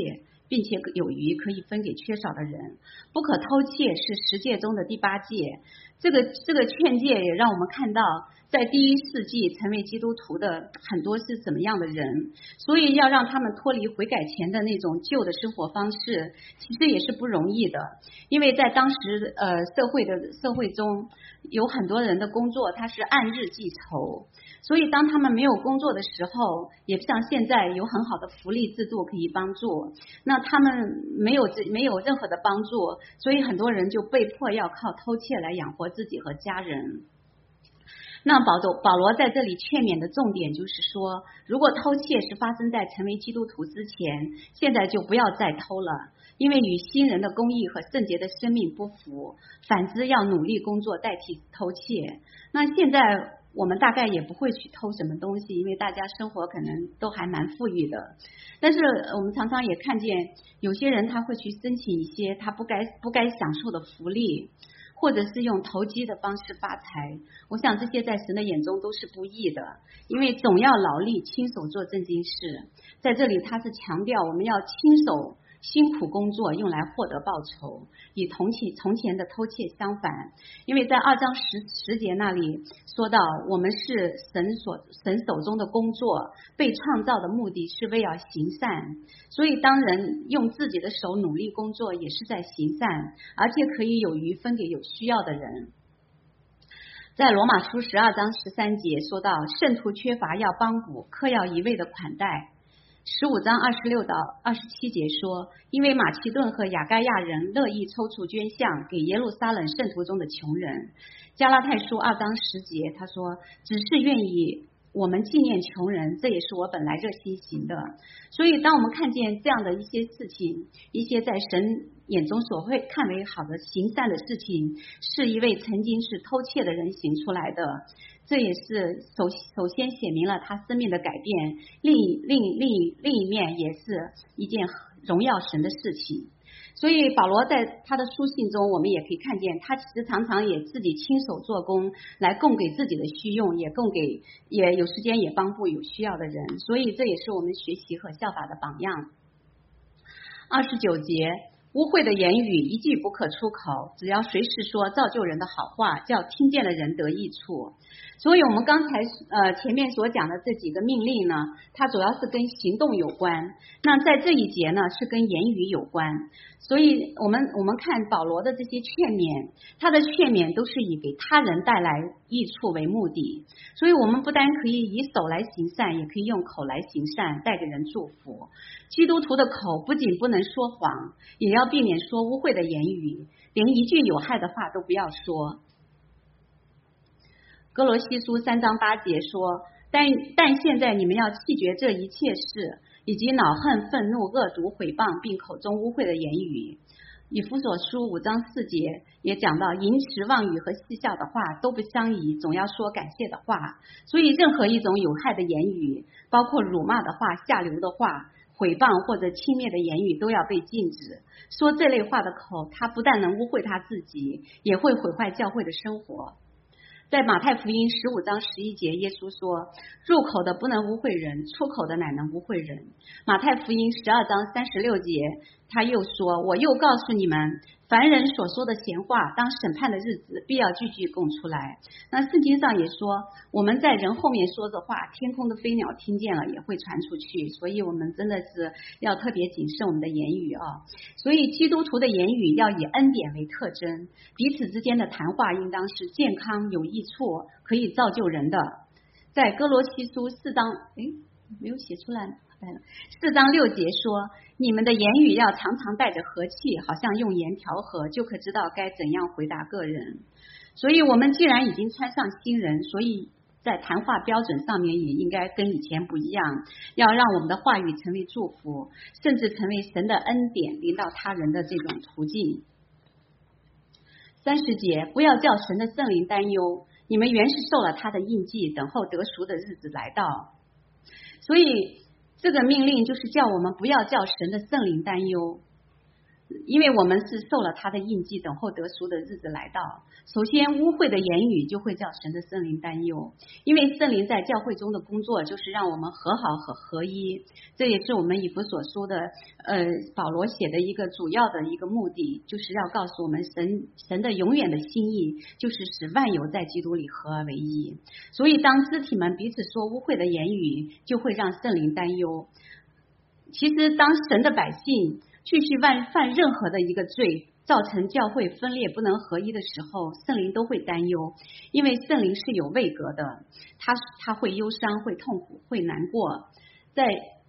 并且有余，可以分给缺少的人。不可偷窃是十诫中的第八诫。这个这个劝诫也让我们看到，在第一世纪成为基督徒的很多是怎么样的人，所以要让他们脱离悔改前的那种旧的生活方式，其实也是不容易的。因为在当时呃社会的社会中，有很多人的工作他是按日计酬，所以当他们没有工作的时候，也不像现在有很好的福利制度可以帮助，那他们没有没有任何的帮助，所以很多人就被迫要靠偷窃来养活自己和家人。那保罗保罗在这里劝勉的重点就是说，如果偷窃是发生在成为基督徒之前，现在就不要再偷了，因为与新人的公义和圣洁的生命不符，反之要努力工作代替偷窃。那现在我们大概也不会去偷什么东西，因为大家生活可能都还蛮富裕的。但是我们常常也看见有些人他会去申请一些他不该不该享受的福利，或者是用投机的方式发财。我想这些在神的眼中都是不义的，因为总要劳力亲手做正经事。在这里他是强调我们要亲手辛苦工作，用来获得报酬，与从前从前的偷窃相反。因为在二章十十节那里说到，我们是神所神手中的工作，被创造的目的是为了行善，所以当人用自己的手努力工作，也是在行善，而且可以有余分给有需要的人。在罗马书十二章十三节说到，圣徒缺乏要帮补，客要一味的款待。十五章二十六到二十七节说，因为马其顿和亚该亚人乐意抽出捐项给耶路撒冷圣徒中的穷人。加拉太书二章十节他说，只是愿意我们纪念穷人，这也是我本来热心行的。所以当我们看见这样的一些事情，一些在神眼中所会看为好的行善的事情，是一位曾经是偷窃的人行出来的，这也是首首先显明了他生命的改变，另另另另一面也是一件荣耀神的事情。所以保罗在他的书信中，我们也可以看见，他其实常常也自己亲手做工，来供给自己的需用，也供给也有时间也帮助有需要的人，所以这也是我们学习和效法的榜样。二十九节，污秽的言语一句不可出口，只要随时说造就人的好话，叫听见的人得益处。所以我们刚才呃前面所讲的这几个命令呢，它主要是跟行动有关，那在这一节呢是跟言语有关。所以我们我们看保罗的这些劝勉，他的劝勉都是以给他人带来益处为目的。所以我们不单可以以手来行善，也可以用口来行善，带给人祝福。基督徒的口不仅不能说谎，也要避免说污秽的言语，连一句有害的话都不要说。哥罗西书三章八节说，但但现在你们要弃绝这一切事，以及恼恨、愤怒、恶毒、毁谤，并口中污秽的言语。以弗所书五章四节也讲到，淫词妄语和戏笑的话都不相宜，总要说感谢的话。所以任何一种有害的言语，包括辱骂的话、下流的话、毁谤或者轻蔑的言语，都要被禁止。说这类话的口，他不但能污秽他自己，也会毁坏教会的生活。在马太福音十五章十一节，耶稣说，入口的不能污秽人，出口的乃能污秽人。马太福音十二章三十六节，他又说，我又告诉你们，凡人所说的闲话，当审判的日子必要句句供出来。那圣经上也说，我们在人后面说的话，天空的飞鸟听见了也会传出去，所以我们真的是要特别谨慎我们的言语啊。所以基督徒的言语要以恩典为特征，彼此之间的谈话应当是健康有益处，可以造就人的。在哥罗西书四章，诶没有写出来，四章六节说，你们的言语要常常带着和气，好像用盐调和，就可知道该怎样回答个人。所以我们既然已经穿上新人，所以在谈话标准上面也应该跟以前不一样，要让我们的话语成为祝福，甚至成为神的恩典临到他人的这种途径。三十节，不要叫神的圣灵担忧，你们原是受了他的印记，等候得赎的日子来到。所以这个命令就是叫我们不要叫神的圣灵担忧。 因为我们是受了他的印记，等候得赎的日子来到。首先，污秽的言语就会叫神的圣灵担忧，因为圣灵在教会中的工作就是让我们和好和合一，这也是我们以弗所书的呃保罗写的一个主要的一个目的，就是要告诉我们神神的永远的心意，就是使万有在基督里合而为一。所以，当肢体们彼此说污秽的言语，就会让圣灵担忧。其实，当神的百姓继续犯犯任何的一个罪，造成教会分裂不能合一的时候，圣灵都会担忧，因为圣灵是有位格的，他他会忧伤，会痛苦，会难过。在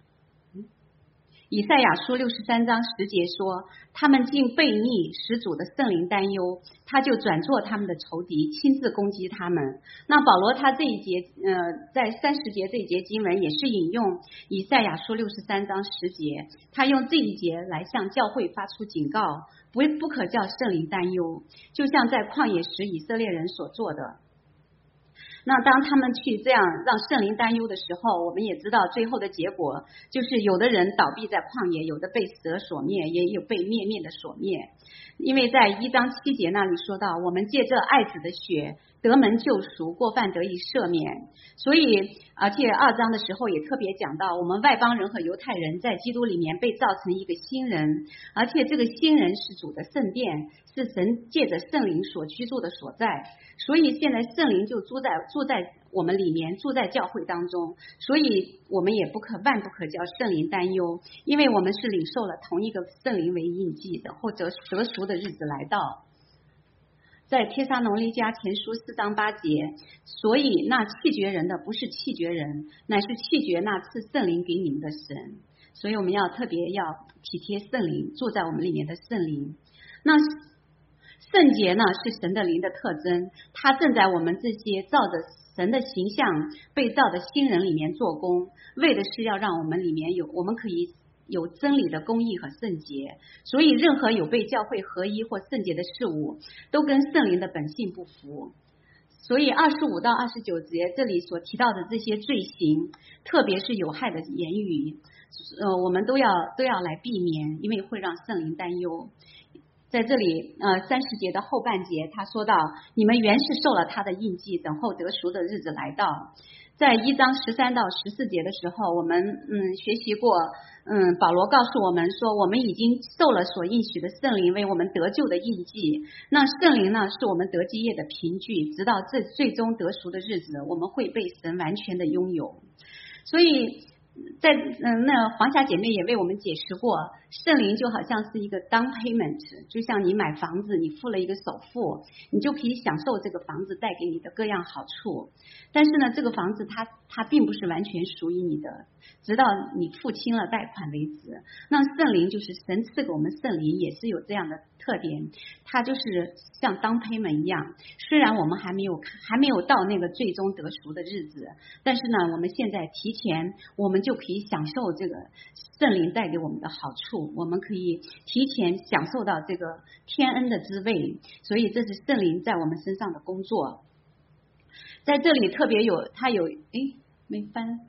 以赛亚书六十三章十节说，他们竟悖逆，使主的圣灵担忧，他就转作他们的仇敌，亲自攻击他们。那保罗他这一节呃，在三十节这一节经文也是引用以赛亚书六十三章十节，他用这一节来向教会发出警告，不不可叫圣灵担忧，就像在旷野时以色列人所做的。那当他们去这样让圣灵担忧的时候，我们也知道最后的结果就是有的人倒闭在旷野，有的被蛇所灭，也有被灭灭的所灭。因为在一章七节那里说到，我们借着爱子的血得门救赎，过犯得以赦免。所以而且二章的时候也特别讲到，我们外邦人和犹太人在基督里面被造成一个新人，而且这个新人是主的圣殿，是神借着圣灵所居住的所在。所以现在圣灵就住在住在我们里面，住在教会当中，所以我们也不可万不可叫圣灵担忧，因为我们是领受了同一个圣灵为印记的，或者得赎的日子来到。在帖撒罗尼迦前书四章八节，所以那弃绝人的不是弃绝人，乃是弃绝那赐圣灵给你们的神。所以我们要特别要体贴圣灵，住在我们里面的圣灵。那圣洁呢是神的灵的特征，它正在我们这些照着神的形象被造的新人里面做工，为的是要让我们里面有我们可以有真理的公义和圣洁。所以任何有被教会合一或圣洁的事物都跟圣灵的本性不符。所以二十五到二十九节这里所提到的这些罪行，特别是有害的言语，呃，我们都要都要来避免，因为会让圣灵担忧。在这里呃三十节的后半节他说到，你们原是受了他的印记，等候得赎的日子来到。在一章十三到十四节的时候，我们嗯学习过，嗯保罗告诉我们说，我们已经受了所应许的圣灵为我们得救的印记，那圣灵呢是我们得基业的凭据，直到这最终得赎的日子，我们会被神完全的拥有。所以在嗯，那黄霞姐妹也为我们解释过，圣灵就好像是一个 down payment， 就像你买房子，你付了一个首付，你就可以享受这个房子带给你的各样好处。但是呢，这个房子它它并不是完全属于你的，直到你付清了贷款为止。那圣灵就是神赐给我们圣灵，也是有这样的特点，它就是像 down payment 一样。虽然我们还没有还没有到那个最终得赎的日子，但是呢，我们现在提前，我们就可以享受这个圣灵带给我们的好处，我们可以提前享受到这个天恩的滋味。所以这是圣灵在我们身上的工作。在这里特别有，它有诶没翻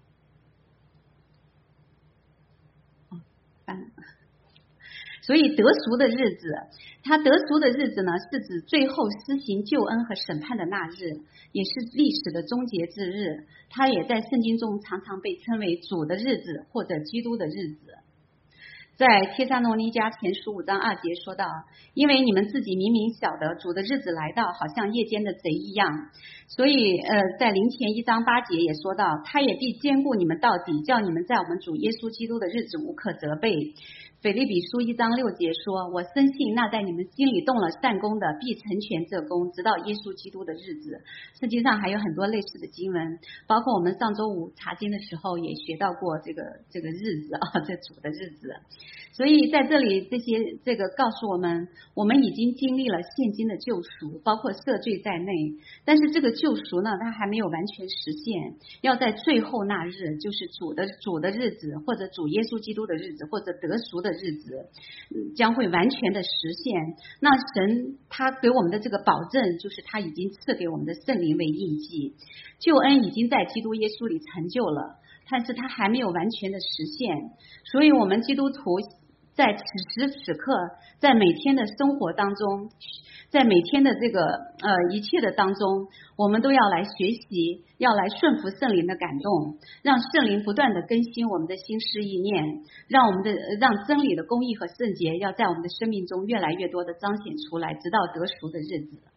哦翻了。所以得赎的日子，他得赎的日子呢，是指最后施行救恩和审判的那日，也是历史的终结之日。它也在圣经中常常被称为主的日子或者基督的日子。在帖撒罗尼迦前书五章二节说到，因为你们自己明明晓得主的日子来到，好像夜间的贼一样。所以呃，在林前一章八节也说到，他也必坚固你们到底，叫你们在我们主耶稣基督的日子无可责备。腓立比书一章六节说，我深信那在你们心里动了善功的，必成全这功，直到耶稣基督的日子。圣经上还有很多类似的经文，包括我们上周五查经的时候也学到过这个这个日子啊，这主的日子。所以在这里这些这个告诉我们，我们已经经历了现今的救赎，包括赦罪在内，但是这个救赎呢，它还没有完全实现，要在最后那日，就是主的主的日子，或者主耶稣基督的日子，或者得赎的日子，将会完全的实现。那神他给我们的这个保证，就是他已经赐给我们的圣灵为印记，救恩已经在基督耶稣里成就了，但是它还没有完全的实现。所以我们基督徒在此时此刻，在每天的生活当中，在每天的这个呃一切的当中，我们都要来学习，要来顺服圣灵的感动，让圣灵不断的更新我们的心思意念，让我们的让真理的公义和圣洁要在我们的生命中越来越多的彰显出来，直到得赎的日子。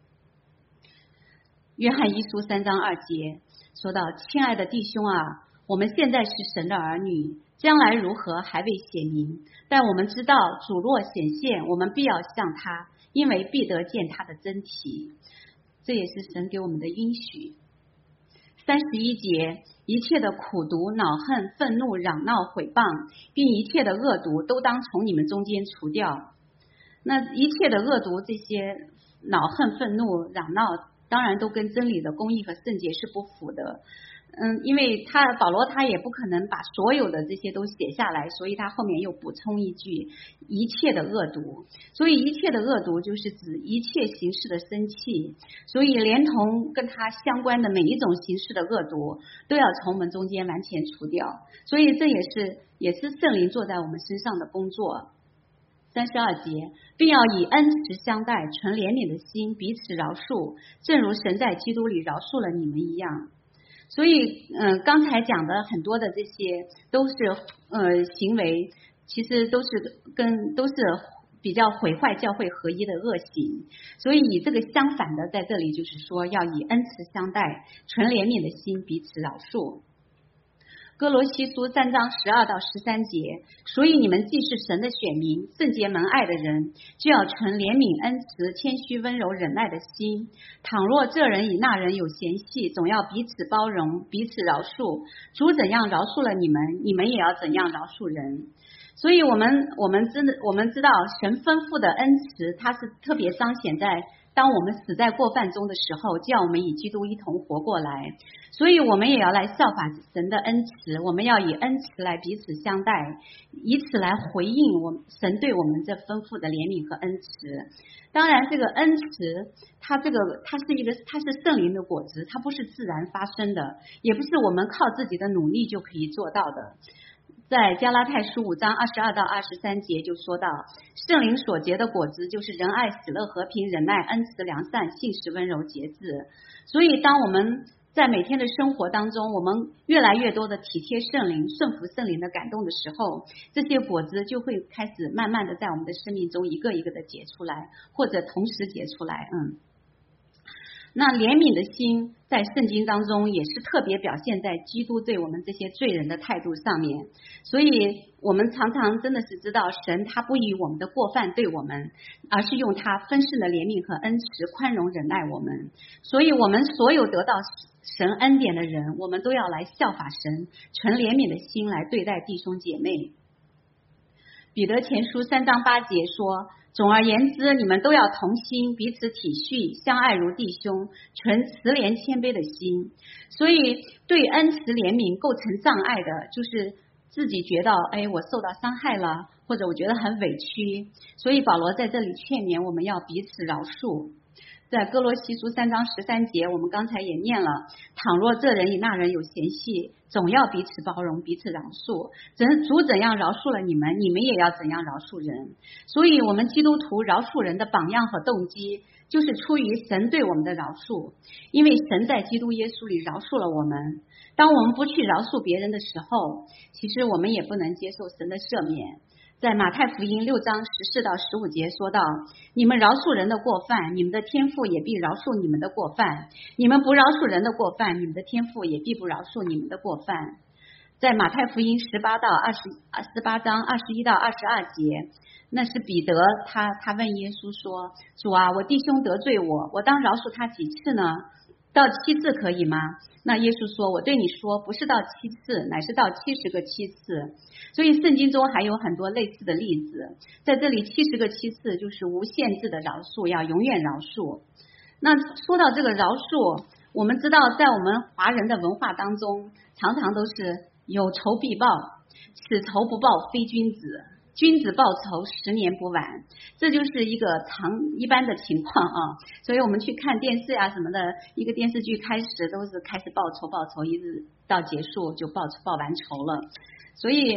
约翰一书三章二节说到：亲爱的弟兄啊，我们现在是神的儿女，将来如何还未显明，但我们知道主若显现，我们必要像他，因为必得见他的真体。这也是神给我们的应许。三十一节，一切的苦毒、恼恨、愤怒、嚷闹、毁谤，并一切的恶毒，都当从你们中间除掉。那一切的恶毒，这些恼恨、愤怒、嚷闹，当然都跟真理的公义和圣洁是不符的。嗯，因为他保罗他也不可能把所有的这些都写下来，所以他后面又补充一句一切的恶毒。所以一切的恶毒就是指一切形式的生气，所以连同跟他相关的每一种形式的恶毒都要从我们中间完全除掉。所以这也是也是圣灵做在我们身上的工作。三十二节，并要以恩慈相待，存怜悯的心，彼此饶恕，正如神在基督里饶恕了你们一样。所以嗯、呃，刚才讲的很多的这些都是呃行为，其实都是跟都是比较毁坏教会合一的恶行。所以以这个相反的，在这里就是说要以恩慈相待，存怜悯的心，彼此饶恕。哥罗西书三章十二到十三节，所以你们既是神的选民，圣洁蒙爱的人，就要存怜悯、恩慈、谦虚、温柔、忍耐的心。倘若这人与那人有嫌隙，总要彼此包容，彼此饶恕。主怎样饶恕了你们，你们也要怎样饶恕人。所以我们我们真的我们知道神丰富的恩慈，它是特别彰显在当我们死在过犯中的时候，叫我们与基督一同活过来。所以我们也要来效法神的恩慈，我们要以恩慈来彼此相待，以此来回应我们神对我们这丰富的怜悯和恩慈。当然这个恩慈它这个它是一个它是圣灵的果子，它不是自然发生的，也不是我们靠自己的努力就可以做到的。在加拉太书五章二十二到二十三节就说到，圣灵所结的果子就是仁爱、喜乐、和平、忍耐、恩慈、良善、信实、温柔、节制。所以当我们在每天的生活当中，我们越来越多的体贴圣灵、顺服圣灵的感动的时候，这些果子就会开始慢慢的在我们的生命中一个一个的结出来，或者同时结出来。嗯。那怜悯的心在圣经当中也是特别表现在基督对我们这些罪人的态度上面，所以我们常常真的是知道神他不以我们的过犯对我们，而是用他丰盛的怜悯和恩慈宽容忍耐我们。所以我们所有得到神恩典的人，我们都要来效法神，存怜悯的心来对待弟兄姐妹。彼得前书三章八节说，总而言之，你们都要同心，彼此体恤，相爱如弟兄，存慈怜谦卑的心。所以对恩慈怜悯构成障碍的，就是自己觉得哎，我受到伤害了，或者我觉得很委屈。所以保罗在这里劝勉我们要彼此饶恕。在哥罗西书三章十三节，我们刚才也念了，倘若这人与那人有嫌隙，总要彼此包容，彼此饶恕。主怎样饶恕了你们，你们也要怎样饶恕人。所以我们基督徒饶恕人的榜样和动机，就是出于神对我们的饶恕，因为神在基督耶稣里饶恕了我们。当我们不去饶恕别人的时候，其实我们也不能接受神的赦免。在马太福音六章十四到十五节说到，你们饶恕人的过犯，你们的天父也必饶恕你们的过犯；你们不饶恕人的过犯，你们的天父也必不饶恕你们的过犯。在马太福音十八到二十十八章二十一到二十二节，那是彼得他他问耶稣说，主啊，我弟兄得罪我，我当饶恕他几次呢？到七次可以吗？那耶稣说，我对你说，不是到七次，乃是到七十个七次。所以圣经中还有很多类似的例子，在这里七十个七次就是无限制的饶恕，要永远饶恕。那说到这个饶恕，我们知道在我们华人的文化当中，常常都是有仇必报，此仇不报非君子，君子报仇十年不晚，这就是一个常一般的情况啊。所以我们去看电视啊什么的，一个电视剧开始都是开始报仇报仇，一直到结束就报报完仇了。所以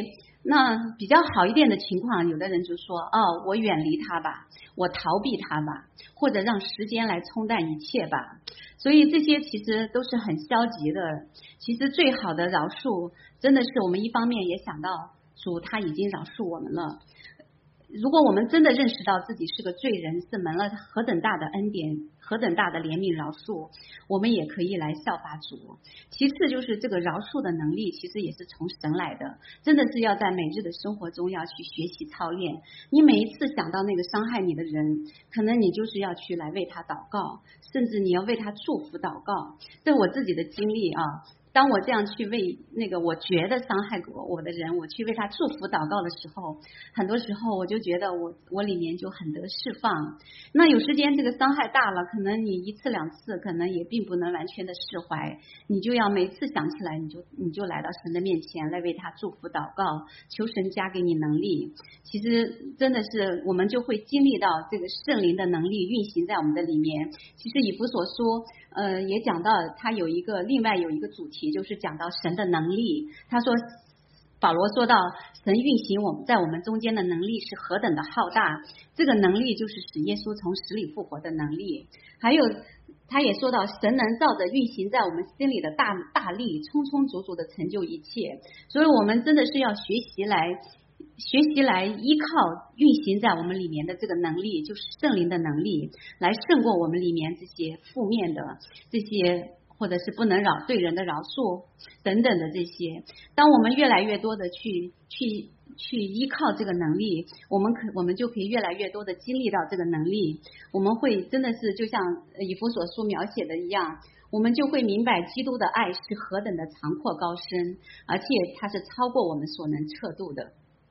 那比较好一点的情况，有的人就说哦，我远离他吧，我逃避他吧，或者让时间来冲淡一切吧。所以这些其实都是很消极的。其实最好的饶恕，真的是我们一方面也想到主他已经饶恕我们了。如果我们真的认识到自己是个罪人，是蒙了何等大的恩典，何等大的怜悯饶恕，我们也可以来效法主。其次就是这个饶恕的能力，其实也是从神来的，真的是要在每日的生活中要去学习操练。你每一次想到那个伤害你的人，可能你就是要去来为他祷告，甚至你要为他祝福祷告。这我自己的经历啊，当我这样去为那个我觉得伤害过我的人，我去为他祝福祷告的时候，很多时候我就觉得我我里面就很得释放。那有时间这个伤害大了，可能你一次两次可能也并不能完全的释怀，你就要每次想起来，你就你就来到神的面前来为他祝福祷告，求神加给你能力。其实真的是我们就会经历到这个圣灵的能力运行在我们的里面。其实以弗所书呃也讲到，他有一个另外有一个主题，就是讲到神的能力。他说保罗说到神运行我们在我们中间的能力是何等的浩大，这个能力就是使耶稣从死里复活的能力。还有他也说到神能照着运行在我们心里的大大力，充充足足的成就一切。所以我们真的是要学习来学习来依靠运行在我们里面的这个能力，就是圣灵的能力，来胜过我们里面这些负面的这些，或者是不能饶对人的饶恕等等的这些。当我们越来越多的去去去依靠这个能力，我们可我们就可以越来越多的经历到这个能力。我们会真的是就像以弗所书描写的一样，我们就会明白基督的爱是何等的长阔高深，而且它是超过我们所能测度的。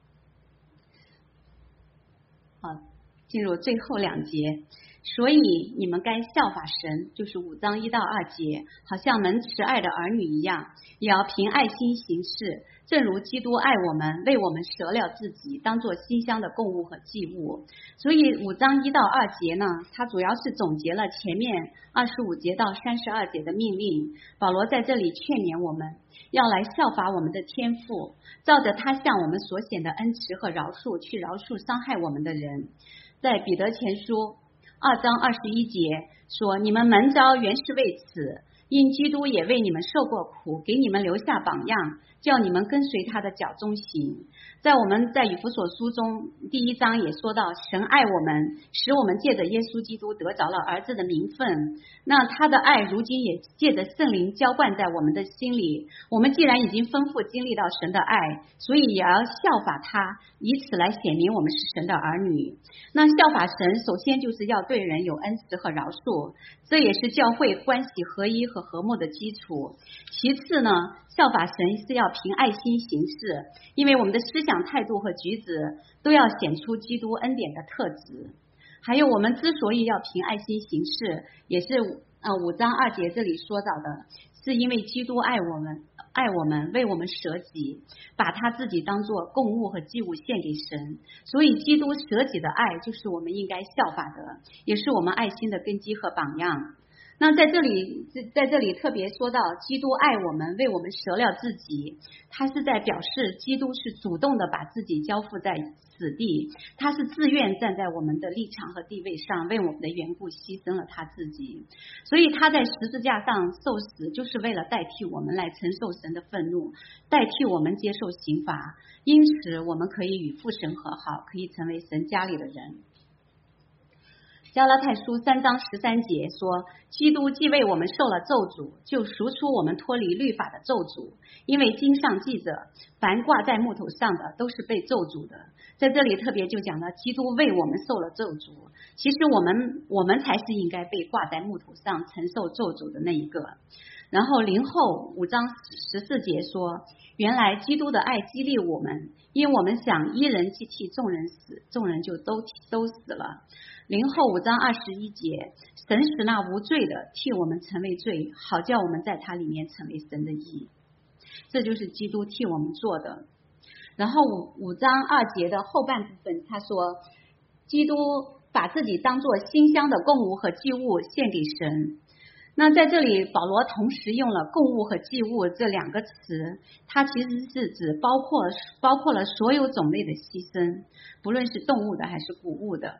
好，进入最后两节。所以你们该效法神，就是五章一到二节，好像蒙慈爱的儿女一样，也要凭爱心行事，正如基督爱我们，为我们舍了自己，当作馨香的供物和祭物。所以五章一到二节呢，它主要是总结了前面二十五节到三十二节的命令。保罗在这里劝勉我们要来效法我们的天父，照着他向我们所显的恩慈和饶恕，去饶恕伤害我们的人。在彼得前书二章二十一节说，你们蒙召原是为此，因基督也为你们受过苦，给你们留下榜样，叫你们跟随他的脚中行。在我们在以弗所书中第一章也说到，神爱我们，使我们借着耶稣基督得着了儿子的名分。那他的爱如今也借着圣灵浇灌在我们的心里。我们既然已经丰富经历到神的爱，所以也要效法他，以此来显明我们是神的儿女。那效法神，首先就是要对人有恩慈和饶恕，这也是教会关系合一和和睦的基础。其次呢，效法神是要凭爱心行事，因为我们的思想态度和举止都要显出基督恩典的特质。还有我们之所以要凭爱心行事，也是呃五章二节这里说到的，是因为基督爱我们爱我们为我们舍己，把他自己当作供物和祭物献给神。所以基督舍己的爱就是我们应该效法的，也是我们爱心的根基和榜样。那在这里在这里特别说到基督爱我们为我们舍了自己，他是在表示基督是主动的把自己交付在死地，他是自愿站在我们的立场和地位上，为我们的缘故牺牲了他自己。所以他在十字架上受死，就是为了代替我们来承受神的愤怒，代替我们接受刑罚，因此我们可以与父神和好，可以成为神家里的人。加拉太书三章十三节说，基督既为我们受了咒诅，就赎出我们脱离律法的咒诅，因为经上记着，凡挂在木头上的都是被咒诅的。在这里特别就讲到基督为我们受了咒诅，其实我们我们才是应该被挂在木头上承受咒诅的那一个。然后林后五章十四节说，原来基督的爱激励我们，因我们想一人既替众人死，众人就都都死了。林后五章二十一节，神使那无罪的替我们成为罪，好叫我们在他里面成为神的义。这就是基督替我们做的。然后五五章二节的后半部分，他说基督把自己当作馨香的供物和祭物献给神。 那在这里，保罗同时用了供物和祭物这两个词，它其实是指包括包括了所有种类的牺牲，不论是动物的还是谷物的。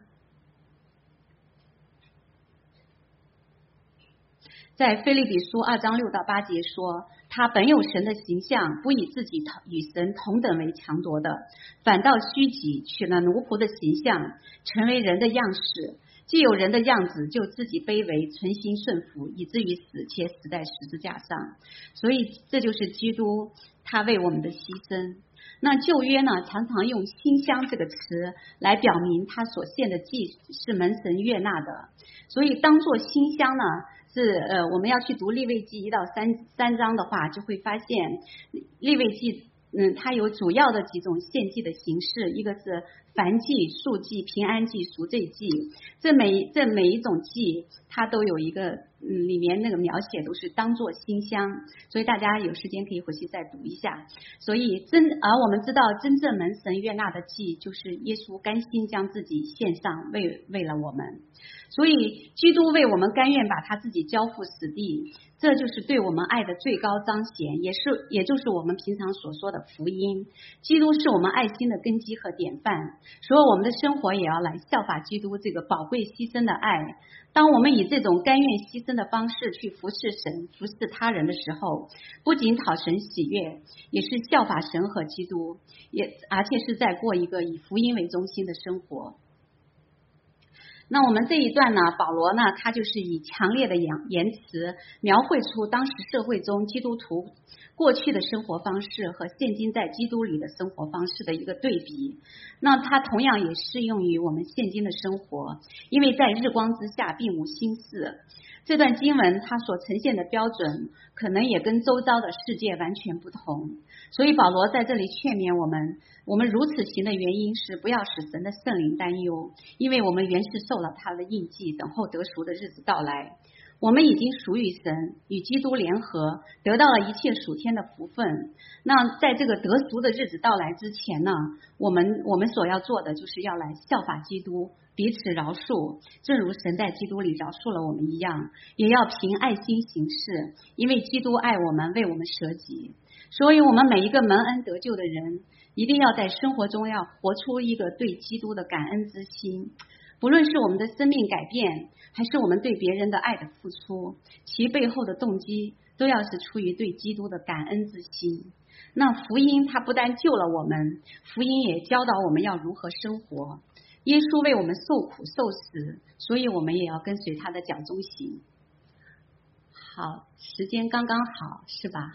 在腓立比书二章六到八节说，他本有神的形象，不以自己与神同等为强夺的，反倒虚己，取了奴仆的形象，成为人的样式。既有人的样子，就自己卑微，存心顺服，以至于死，且死在十字架上。所以这就是基督他为我们的牺牲。那旧约呢，常常用馨香这个词来表明他所献的祭是门神悦纳的，所以当作馨香呢，是呃我们要去读利未记一到三三章的话，就会发现利未记嗯它有主要的几种献祭的形式，一个是燔祭、素祭、平安祭、赎罪祭，这每这每一种祭它都有一个嗯里面那个描写都是当作馨香，所以大家有时间可以回去再读一下。所以真而我们知道真正门神悦纳的祭就是耶稣甘心将自己献上，为为了我们。所以基督为我们甘愿把他自己交付死地，这就是对我们爱的最高彰显，也是也就是我们平常所说的福音。基督是我们爱心的根基和典范，所以我们的生活也要来效法基督这个宝贵牺牲的爱。当我们以这种甘愿牺牲的方式去服侍神、服侍他人的时候，不仅讨神喜悦，也是效法神和基督，也而且是在过一个以福音为中心的生活。那我们这一段呢，保罗呢，他就是以强烈的言言辞描绘出当时社会中基督徒过去的生活方式和现今在基督里的生活方式的一个对比。那它同样也适用于我们现今的生活，因为在日光之下并无新事。这段经文它所呈现的标准可能也跟周遭的世界完全不同，所以保罗在这里劝勉我们，我们如此行的原因是不要使神的圣灵担忧，因为我们原是受了他的印记，等候得赎的日子到来。我们已经属于神，与基督联合，得到了一切属天的福分。那在这个得赎的日子到来之前呢，我们我们所要做的就是要来效法基督，彼此饶恕，正如神在基督里饶恕了我们一样，也要凭爱心行事，因为基督爱我们，为我们舍己。所以我们每一个蒙恩得救的人，一定要在生活中要活出一个对基督的感恩之心，不论是我们的生命改变，还是我们对别人的爱的付出，其背后的动机都要是出于对基督的感恩之心。那福音它不但救了我们，福音也教导我们要如何生活。耶稣为我们受苦受死，所以我们也要跟随他的脚中行。好，时间刚刚好，是吧？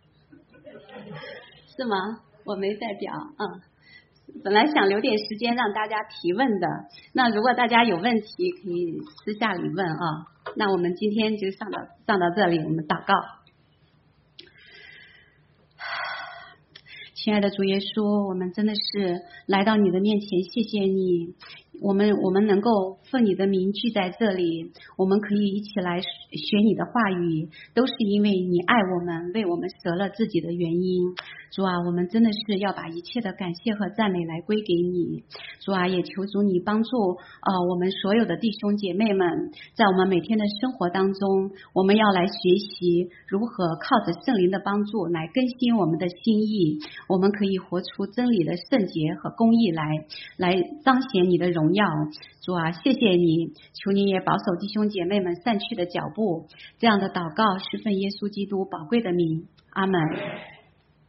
是吗？我没代表，嗯。本来想留点时间让大家提问的，那如果大家有问题可以私下里问啊。那我们今天就上到上到这里，我们祷告。亲爱的主耶稣，我们真的是来到你的面前，谢谢你，我们我们能够奉你的名聚在这里，我们可以一起来学你的话语，都是因为你爱我们，为我们舍了自己的原因。主啊，我们真的是要把一切的感谢和赞美来归给你。主啊，也求主你帮助呃我们所有的弟兄姐妹们，在我们每天的生活当中，我们要来学习如何靠着圣灵的帮助来更新我们的心意，我们可以活出真理的圣洁和公义来，来彰显你的荣耀。主啊，谢谢你，求你也保守弟兄姐妹们散去的脚步。这样的祷告是奉耶稣基督宝贵的名，阿们。